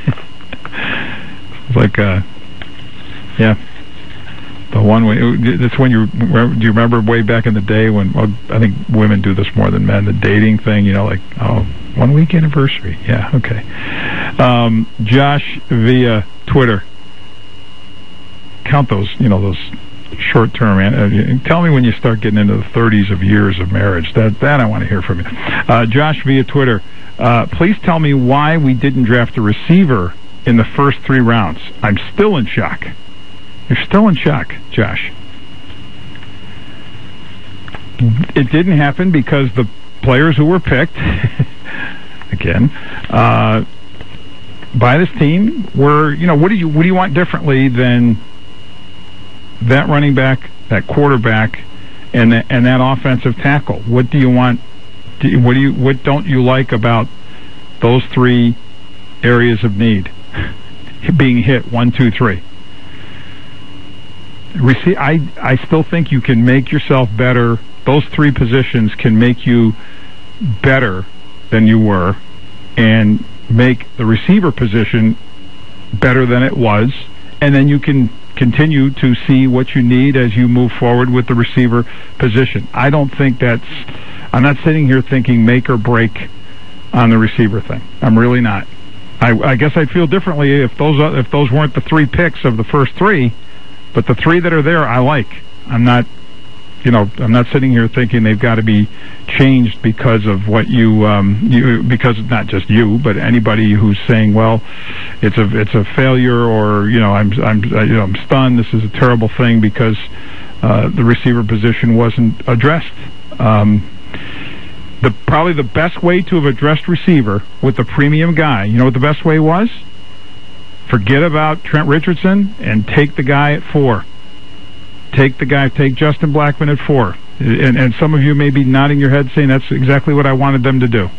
It's like, uh, yeah, the one week. It's when you do you remember way back in the day when well, I think women do this more than men. The dating thing, you know, like oh, one week anniversary. Yeah, okay. Um, Josh via Twitter. Count those, you know, those short-term. Uh, tell me when you start getting into the thirties of years of marriage. That that I want to hear from you. Uh, Josh via Twitter. Uh, please tell me why we didn't draft a receiver in the first three rounds. I'm still in shock. You're still in shock, Josh. It didn't happen because the players who were picked, again, uh, by this team were, you know, what do you what do you want differently than that running back, that quarterback, and that, and that offensive tackle? What do you want? Do you, what do you? What don't you like about those three areas of need being hit? One, two, three. Rece- I I still think you can make yourself better. Those three positions can make you better than you were, and make the receiver position better than it was, and then you can continue to see what you need as you move forward with the receiver position. I don't think that's, I'm not sitting here thinking make or break on the receiver thing. I'm really not. I, I guess I'd feel differently if those if those weren't the three picks of the first three, but the three that are there I like. I'm not, you know, I'm not sitting here thinking they've got to be changed because of what you, um, you, because not just you, but anybody who's saying, well, it's a, it's a failure, or you know, I'm, I'm, you know, I'm stunned. This is a terrible thing because uh, the receiver position wasn't addressed. Um, the probably the best way to have addressed receiver with the premium guy. You know what the best way was? Forget about Trent Richardson and take the guy at four. Take the guy, take Justin Blackman at four. And, and some of you may be nodding your head saying that's exactly what I wanted them to do.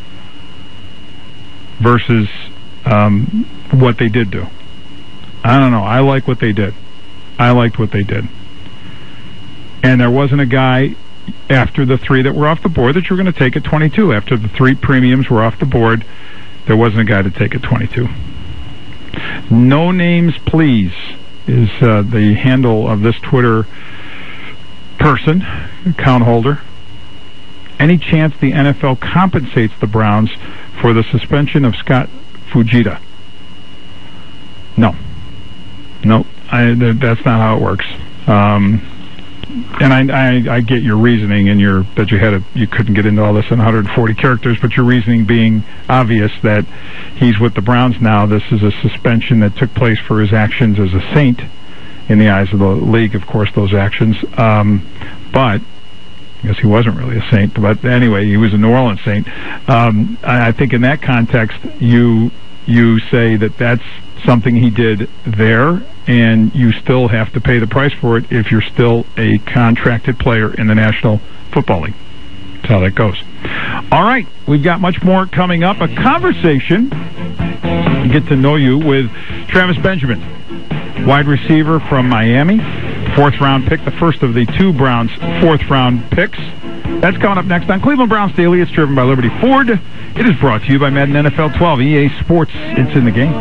Versus um, what they did do. I don't know. I like what they did. I liked what they did. And there wasn't a guy after the three that were off the board that you were going to take at twenty-two. After the three premiums were off the board, there wasn't a guy to take at twenty-two. No names, please, is uh, the handle of this Twitter person, account holder. Any chance the N F L compensates the Browns for the suspension of Scott Fujita? No. No, I, th- that's not how it works. Um, and I, I, I get your reasoning and your that you had a, you couldn't get into all this in one hundred forty characters, but your reasoning being obvious that he's with the Browns now. This is a suspension that took place for his actions as a Saint in the eyes of the league, of course, those actions. Um, but I guess he wasn't really a Saint. But anyway, he was a New Orleans Saint. Um, I, I think in that context, you you say that that's something he did there, and you still have to pay the price for it if you're still a contracted player in the National Football League. That's how that goes. All right, we've got much more coming up. A conversation, get to know you, with Travis Benjamin, wide receiver from Miami, fourth round pick, the first of the two Browns fourth round picks. That's coming up next on Cleveland Browns Daily. It's driven by Liberty Ford. It is brought to you by Madden N F L twelve, E A Sports. It's in the game.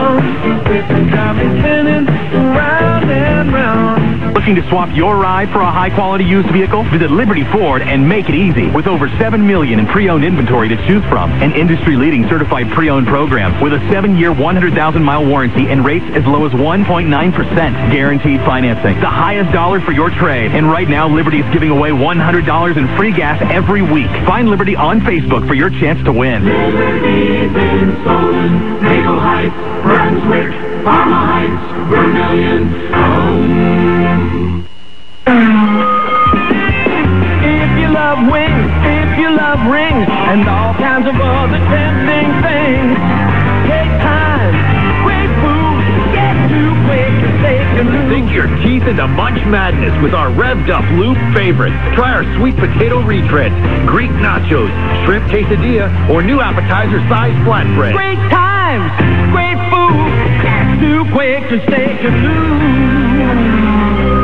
Looking to swap your ride for a high-quality used vehicle? Visit Liberty Ford and make it easy. With over seven million dollars in pre-owned inventory to choose from, an industry-leading certified pre-owned program with a seven-year, one hundred thousand mile warranty and rates as low as one point nine percent. Guaranteed financing. The highest dollar for your trade. And right now, Liberty is giving away one hundred dollars in free gas every week. Find Liberty on Facebook for your chance to win. Liberty's been stolen. Maple Heights, Brunswick, Parma Heights, Vermillion, home. If you love wings, if you love rings, and all kinds of other tempting things, take time, great food, get to Quaker steak and lube. Sink your teeth into Munch Madness with our revved up lube favorites. Try our sweet potato retreads, Greek nachos, shrimp quesadilla, or new appetizer sized flatbread. Great times, great food, too quick to steak and lube.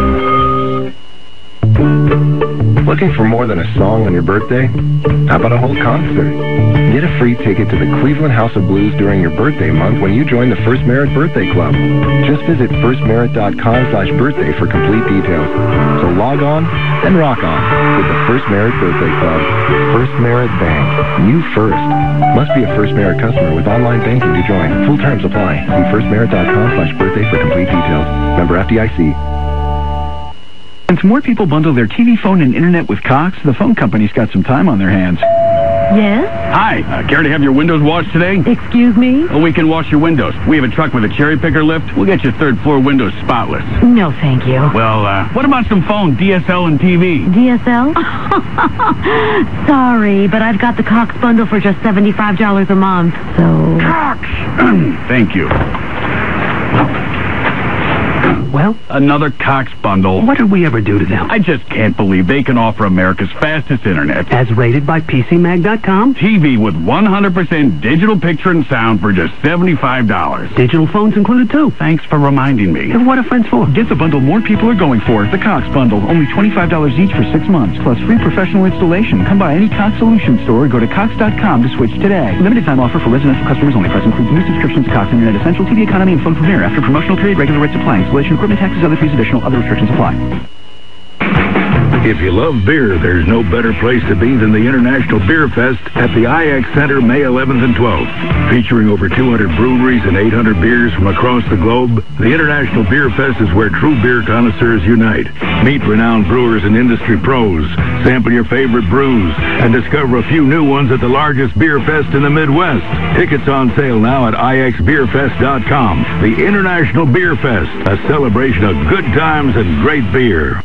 Looking for more than a song on your birthday? How about a whole concert? Get a free ticket to the Cleveland House of Blues during your birthday month when you join the First Merit Birthday Club. Just visit first merit dot com slash birthday for complete details. So log on and rock on with the First Merit Birthday Club. First Merit Bank. You first. Must be a First Merit customer with online banking to join. Full terms apply. See first merit dot com slash birthday for complete details. Member F D I C. Since more people bundle their T V, phone, and internet with Cox, the phone company's got some time on their hands. Yes? Hi, uh, care to have your windows washed today? Excuse me? Well, we can wash your windows. We have a truck with a cherry picker lift. We'll get your third floor windows spotless. No, thank you. Well, uh, what about some phone, D S L, and T V? D S L? Sorry, but I've got the Cox bundle for just seventy-five dollars a month, so... Cox! Thank you. Well? Another Cox bundle. What did we ever do to them? I just can't believe they can offer America's fastest internet. As rated by P C Mag dot com? T V with one hundred percent digital picture and sound for just seventy-five dollars. Digital phones included, too. Thanks for reminding me. What are friends for? Get the bundle more people are going for. The Cox bundle. Only twenty-five dollars each for six months, plus free professional installation. Come by any Cox Solutions store or go to cox dot com to switch today. Limited time offer for residential customers only. Price includes new subscriptions, Cox Internet Essential, T V Economy, and Phone Premier. After promotional period, regular rates apply. Installation, equipment, taxes, other fees additional. Other restrictions apply. If you love beer, there's no better place to be than the International Beer Fest at the I X Center May eleventh and twelfth. Featuring over two hundred breweries and eight hundred beers from across the globe, the International Beer Fest is where true beer connoisseurs unite. Meet renowned brewers and industry pros, sample your favorite brews, and discover a few new ones at the largest beer fest in the Midwest. Tickets on sale now at I X beer fest dot com. The International Beer Fest, a celebration of good times and great beer.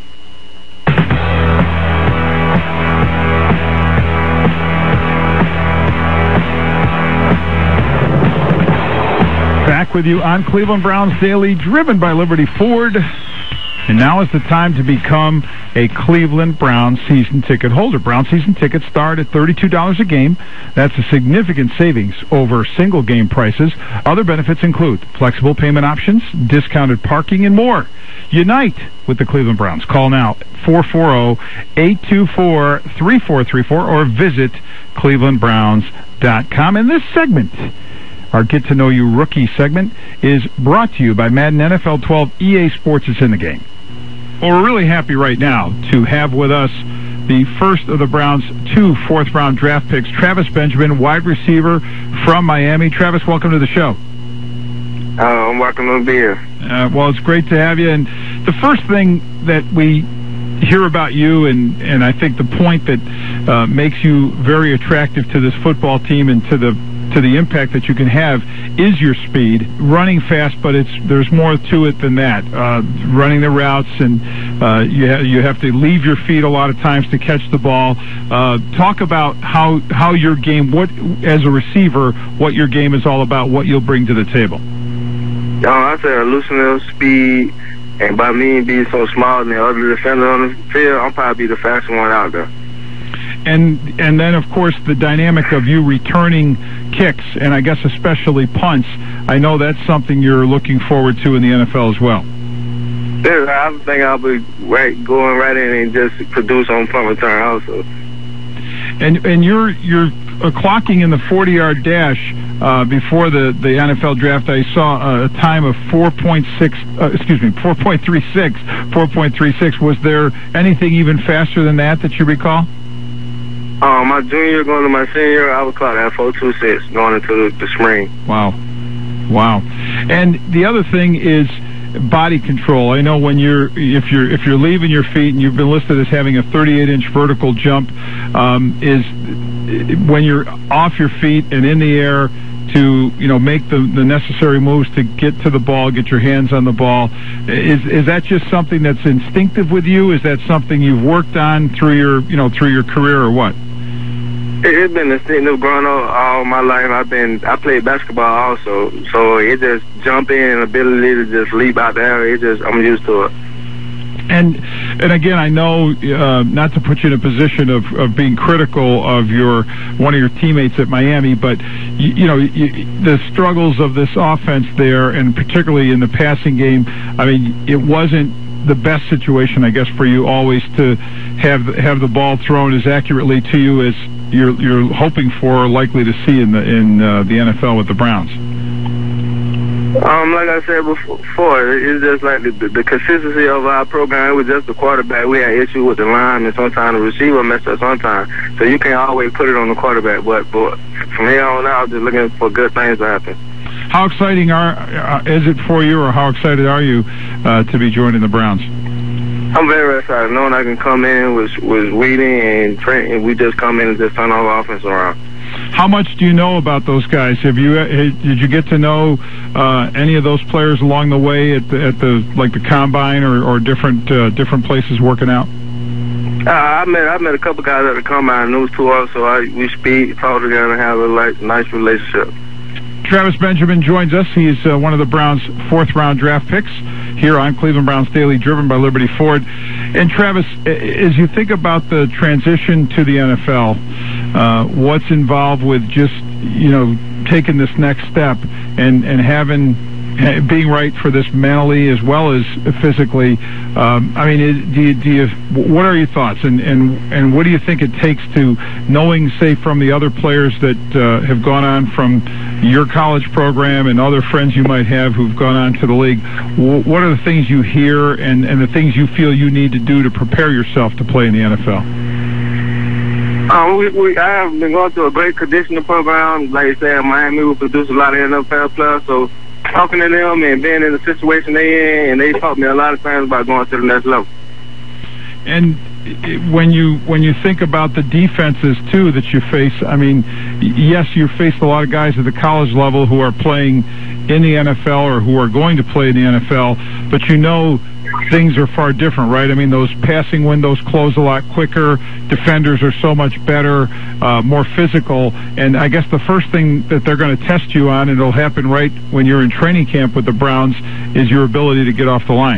Back with you on Cleveland Browns Daily, driven by Liberty Ford. And now is the time to become a Cleveland Browns season ticket holder. Brown season tickets start at thirty-two dollars a game. That's a significant savings over single game prices. Other benefits include flexible payment options, discounted parking, and more. Unite with the Cleveland Browns. Call now, four four zero, eight two four, three four three four, or visit cleveland browns dot com. And this segment, our Get to Know You Rookie segment, is brought to you by Madden N F L twelve. E A Sports is in the game. Well, we're really happy right now to have with us the first of the Browns' two fourth-round draft picks, Travis Benjamin, wide receiver from Miami. Travis, welcome to the show. Oh, I'm welcome to be here. Uh, well, it's great to have you. And the first thing that we hear about you, and, and I think the point that uh, makes you very attractive to this football team and to the to the impact that you can have, is your speed, running fast, but it's there's more to it than that. Uh, running the routes, and uh, you, ha you have to leave your feet a lot of times to catch the ball. Uh, talk about how how your game, what as a receiver, what your game is all about, what you'll bring to the table. Oh, I said loosening speed, and by me being so small than the other defender on the field, I'm probably the fastest one out there. And and then, of course, the dynamic of you returning kicks, and I guess especially punts. I know that's something you're looking forward to in the N F L as well. Yeah, I think I'll be right, going right in and just produce on punt return also. And and you're you're uh, clocking in the forty-yard dash uh, before the the N F L draft. I saw a time of four point six. Uh, excuse me, four point three six. four point three six. Was there anything even faster than that that you recall? Um, my junior year going to my senior year, I would clock at four two six going into the, the spring. Wow. Wow. And the other thing is body control. I know when you're if you're if you're leaving your feet, and you've been listed as having a thirty-eight inch vertical jump, um, is when you're off your feet and in the air to, you know, make the, the necessary moves to get to the ball, get your hands on the ball. Is is that just something that's instinctive with you? Is that something you've worked on through your, you know, through your career, or what? It's been a thing of growing up all my life. I've been, I played basketball also, so it just jump in, ability to just leap out there. It just, I'm used to it. And and again, I know uh, not to put you in a position of, of being critical of your one of your teammates at Miami, but you, you know you, the struggles of this offense there, and particularly in the passing game. I mean, it wasn't the best situation, I guess, for you always to have have the ball thrown as accurately to you as you're you're hoping for, or likely to see in the in uh, the N F L with the Browns. Um, like I said before, it's just like the, the, the consistency of our program. It was just the quarterback. We had issue with the line, and sometimes the receiver messed up sometimes. So you can't always put it on the quarterback. But, but from here on out, just looking for good things to happen. How exciting are uh, is it for you, or how excited are you uh, to be joining the Browns? I'm very excited, knowing I can come in with with Weeding and Trent, and we just come in and just turn our offense around. How much do you know about those guys? Have you uh, did you get to know uh, any of those players along the way at the, at the like the combine or, or different uh, different places working out? Uh, I met I met a couple guys at the combine, news tour, so I, we speak, talk together, and have a like, nice relationship. Travis Benjamin joins us. He's uh, one of the Browns' fourth-round draft picks here on Cleveland Browns Daily, driven by Liberty Ford. And Travis, as you think about the transition to the N F L, uh, what's involved with just, you know, taking this next step and, and having being right for this mentally as well as physically, um, I mean, it, do you, do you, what are your thoughts, and, and, and what do you think it takes to, knowing, say, from the other players that uh, have gone on from your college program and other friends you might have who've gone on to the league, what are the things you hear and, and the things you feel you need to do to prepare yourself to play in the N F L? Um, we, we, I have been going through a great conditioning program. Like I said, Miami will produce a lot of N F L players, so talking to them and being in the situation they in, and they taught me a lot of things about going to the next level. And when you when you think about the defenses too that you face, I mean, yes, you faced a lot of guys at the college level who are playing in the N F L or who are going to play in the N F L, but you know things are far different, right? I mean, those passing windows close a lot quicker. Defenders are so much better, uh, more physical. And I guess the first thing that they're going to test you on, and it'll happen right when you're in training camp with the Browns, is your ability to get off the line.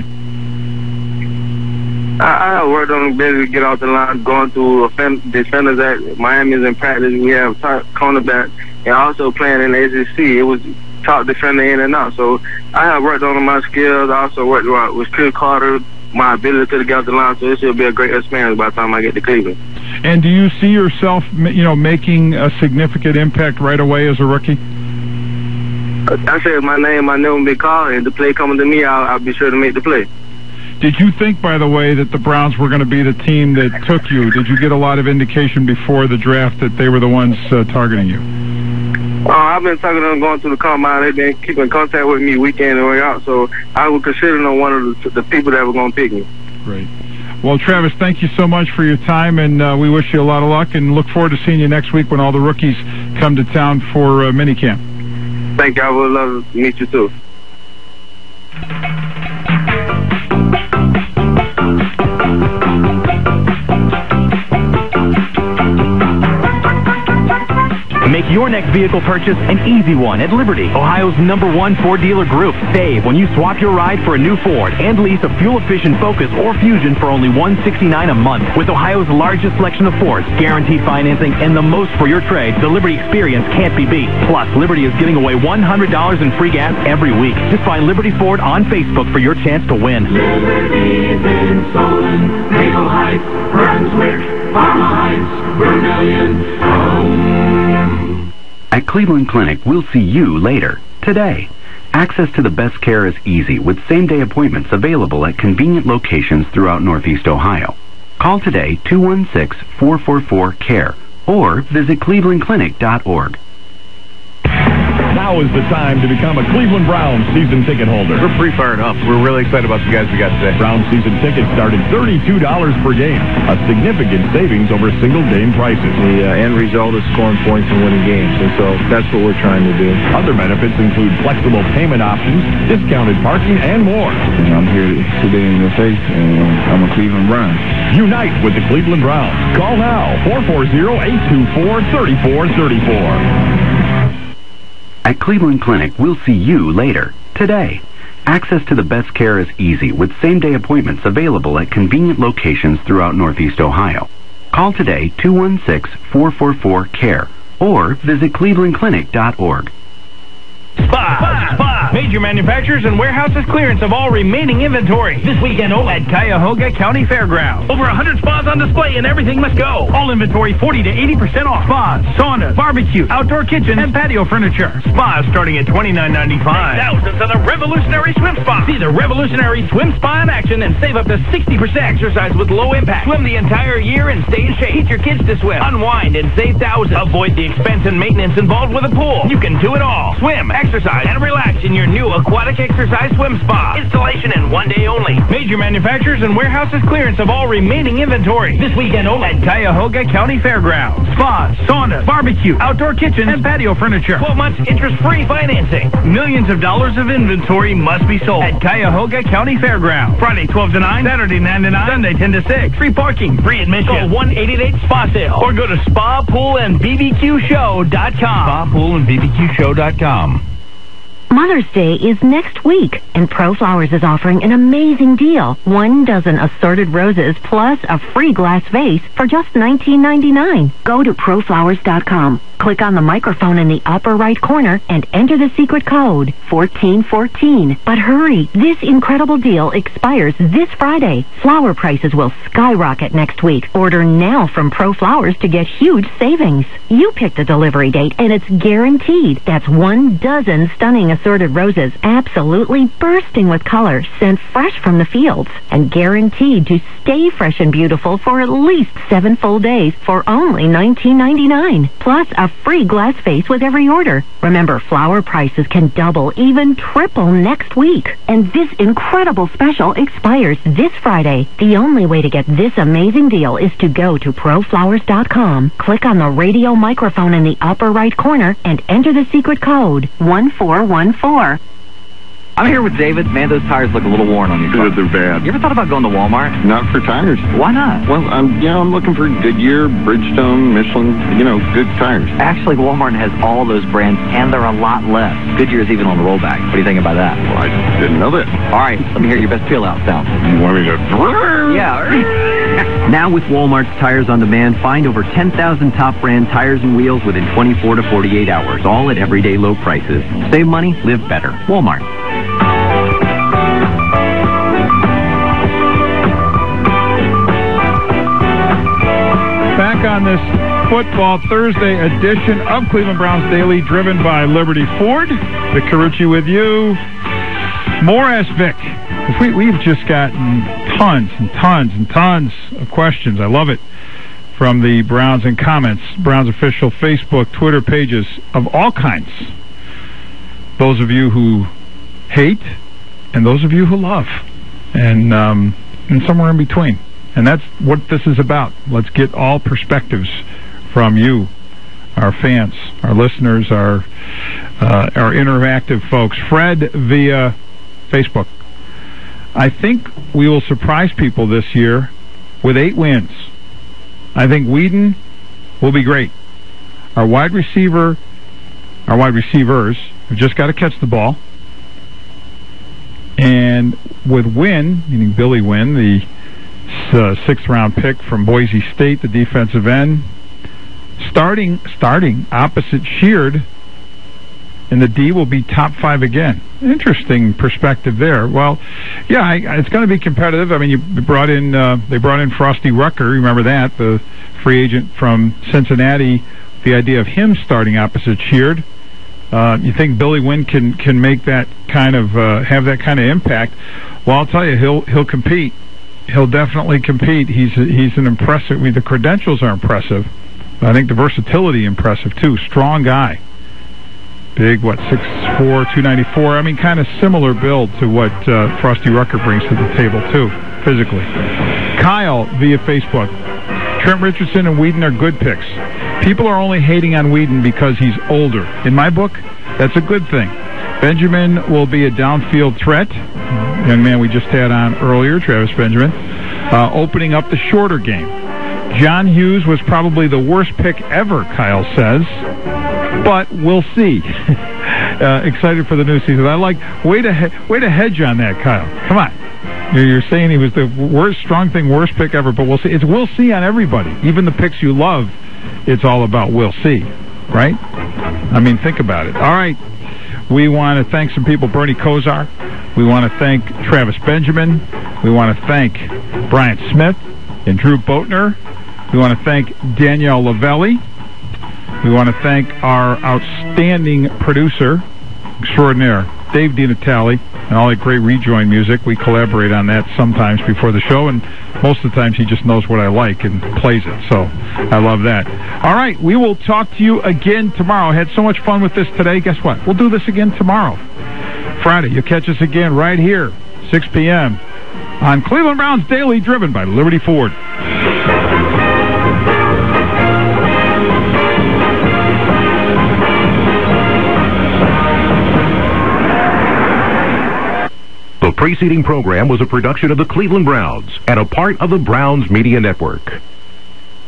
I, I worked on the ability to get off the line, going through offend, defenders at Miami's in practice. We have top cornerback, and also playing in the A C C. It was top defender in and out. So I have worked on my skills. I also worked with Chris Carter, my ability to get off the line. So it should be a great experience by the time I get to Cleveland. And do you see yourself, you know, making a significant impact right away as a rookie? I said my name, my name will be called, and the play coming to me, I'll, I'll be sure to make the play. Did you think, by the way, that the Browns were going to be the team that took you? Did you get a lot of indication before the draft that they were the ones uh, targeting you? Uh, I've been talking to them going through the combine. They've been keeping contact with me week in and week out, so I would consider them one of the, the people that were going to pick me. Great. Well, Travis, thank you so much for your time, and uh, we wish you a lot of luck, and look forward to seeing you next week when all the rookies come to town for uh, minicamp. Thank you. I would love to meet you, too. Make your next vehicle purchase an easy one at Liberty, Ohio's number one Ford dealer group. Save when you swap your ride for a new Ford and lease a fuel-efficient Focus or Fusion for only one hundred sixty-nine dollars a month. With Ohio's largest selection of Fords, guaranteed financing, and the most for your trade, the Liberty experience can't be beat. Plus, Liberty is giving away one hundred dollars in free gas every week. Just find Liberty Ford on Facebook for your chance to win. Liberty's in Solon, Maple Heights, Brunswick, Parma Heights, Vermillion, home. At Cleveland Clinic, we'll see you later, today. Access to the best care is easy with same-day appointments available at convenient locations throughout Northeast Ohio. Call today two one six, four four four, C A R E or visit cleveland clinic dot org. Now is the time to become a Cleveland Browns season ticket holder. We're pretty fired up. We're really excited about the guys we got today. Browns season tickets start at thirty-two dollars per game, a significant savings over single game prices. The uh, end result is scoring points and winning games, and so that's what we're trying to do. Other benefits include flexible payment options, discounted parking, and more. And I'm here today in your face, and I'm a Cleveland Brown. Unite with the Cleveland Browns. Call now, four four zero, eight two four, three four three four. At Cleveland Clinic, we'll see you later, today. Access to the best care is easy with same-day appointments available at convenient locations throughout Northeast Ohio. Call today, two one six, four four four, C A R E, or visit cleveland clinic dot org. Spa, Spa, major manufacturers and warehouses clearance of all remaining inventory. This weekend at Cuyahoga County Fairgrounds. Over one hundred spas on display and everything must go. All inventory forty to eighty percent off. Spas, saunas, barbecue, outdoor kitchen, and patio furniture. Spas starting at twenty-nine ninety-five. Thousands on the Revolutionary Swim Spa. See the Revolutionary Swim Spa in action and save up to sixty percent. Exercise with low impact. Swim the entire year and stay in shape. Teach your kids to swim. Unwind and save thousands. Avoid the expense and maintenance involved with a pool. You can do it all. Swim, exercise, and relax in your new aquatic exercise swim spa. Installation in one day only. Major manufacturers and warehouses clearance of all remaining inventory. This weekend at Cuyahoga County Fairgrounds. Spas, saunas, barbecue, outdoor kitchen, and patio furniture. twelve months interest-free financing. Millions of dollars of inventory must be sold at Cuyahoga County Fairgrounds. Friday twelve to nine, Saturday nine to nine, Sunday ten to six. Free parking, free admission. Call one eight eight eight spa sale or go to spa pool and b b q show dot com. spa pool and b b q show dot com. Mother's Day is next week, and ProFlowers is offering an amazing deal. One dozen assorted roses plus a free glass vase for just nineteen ninety-nine. Go to pro flowers dot com. Click on the microphone in the upper right corner and enter the secret code, fourteen fourteen. But hurry, this incredible deal expires this Friday. Flower prices will skyrocket next week. Order now from ProFlowers to get huge savings. You pick the delivery date, and it's guaranteed. That's one dozen stunning assorted roses, absolutely bursting with color, sent fresh from the fields, and guaroguaranteed to stay fresh and beautiful for at least seven full days for only nineteen ninety-nine. Plus a free glass vase with every order. Remember, flower prices can double, even triple next week. And this incredible special expires this Friday. The only way to get this amazing deal is to go to pro flowers dot com, click on the radio microphone in the upper right corner, and enter the secret code, one four one four. I'm here with David. Man, those tires look a little worn on your car. They're bad. You ever thought about going to Walmart? Not for tires. Why not? Well, I'm, you know, I'm looking for Goodyear, Bridgestone, Michelin, you know, good tires. Actually, Walmart has all those brands, and they're a lot less. Goodyear's even on the rollback. What do you think about that? Well, I didn't know that. All right, let me hear your best peel-out sound. You want me to... Yeah. Now with Walmart's Tires on Demand, find over ten thousand top brand tires and wheels within twenty-four to forty-eight hours, all at everyday low prices. Save money, live better. Walmart. Back on this Football Thursday edition of Cleveland Browns Daily, driven by Liberty Ford. Vic Carucci with you. More Ask Vic. We, we've just gotten tons and tons and tons of questions. I love it. From the Browns and comments, Browns official Facebook, Twitter pages of all kinds. Those of you who hate and those of you who love. And, um, and somewhere in between. And that's what this is about. Let's get all perspectives from you, our fans, our listeners, our uh, our interactive folks. Fred via Facebook. I think we will surprise people this year with eight wins. I think Whedon will be great. Our wide receiver, our wide receivers have just got to catch the ball. And with Wynn, meaning Billy Wynn, the Uh, sixth round pick from Boise State, the defensive end, starting starting opposite Sheard, and the D will be top five again. Interesting perspective there. Well, yeah, I, it's going to be competitive. I mean, you brought in uh, they brought in Frosty Rucker. Remember that, the free agent from Cincinnati. The idea of him starting opposite Sheard. Uh, you think Billy Wynn can can make that kind of uh, have that kind of impact? Well, I'll tell you, he'll he'll compete. He'll definitely compete. He's a, he's an impressive. I mean, the credentials are impressive. I think the versatility impressive too. Strong guy. Big, what, six four, two ninety-four. I mean, kind of similar build to what uh, Frosty Rucker brings to the table, too, physically. Kyle, via Facebook. Trent Richardson and Whedon are good picks. People are only hating on Whedon because he's older. In my book, that's a good thing. Benjamin will be a downfield threat. Young man we just had on earlier, Travis Benjamin, uh, opening up the shorter game. John Hughes was probably the worst pick ever, Kyle says, but we'll see. uh, excited for the new season. I like, way to, he- way to hedge on that, Kyle. Come on. You're, you're saying he was the worst, strong thing, worst pick ever, but we'll see. It's we'll see on everybody. Even the picks you love, it's all about we'll see, right? I mean, think about it. All right. We want to thank some people, Bernie Kosar. We want to thank Travis Benjamin. We want to thank Brian Smith and Drew Boatner. We want to thank Danielle Lavelli. We want to thank our outstanding producer extraordinaire, Dave DiNatale, and all that great rejoin music. We collaborate on that sometimes before the show, and most of the times he just knows what I like and plays it, so I love that. All right, we will talk to you again tomorrow. I had so much fun with this today. Guess what? We'll do this again tomorrow. Friday, you'll catch us again right here, six p.m. on Cleveland Browns Daily, driven by Liberty Ford. The preceding program was a production of the Cleveland Browns and a part of the Browns Media Network.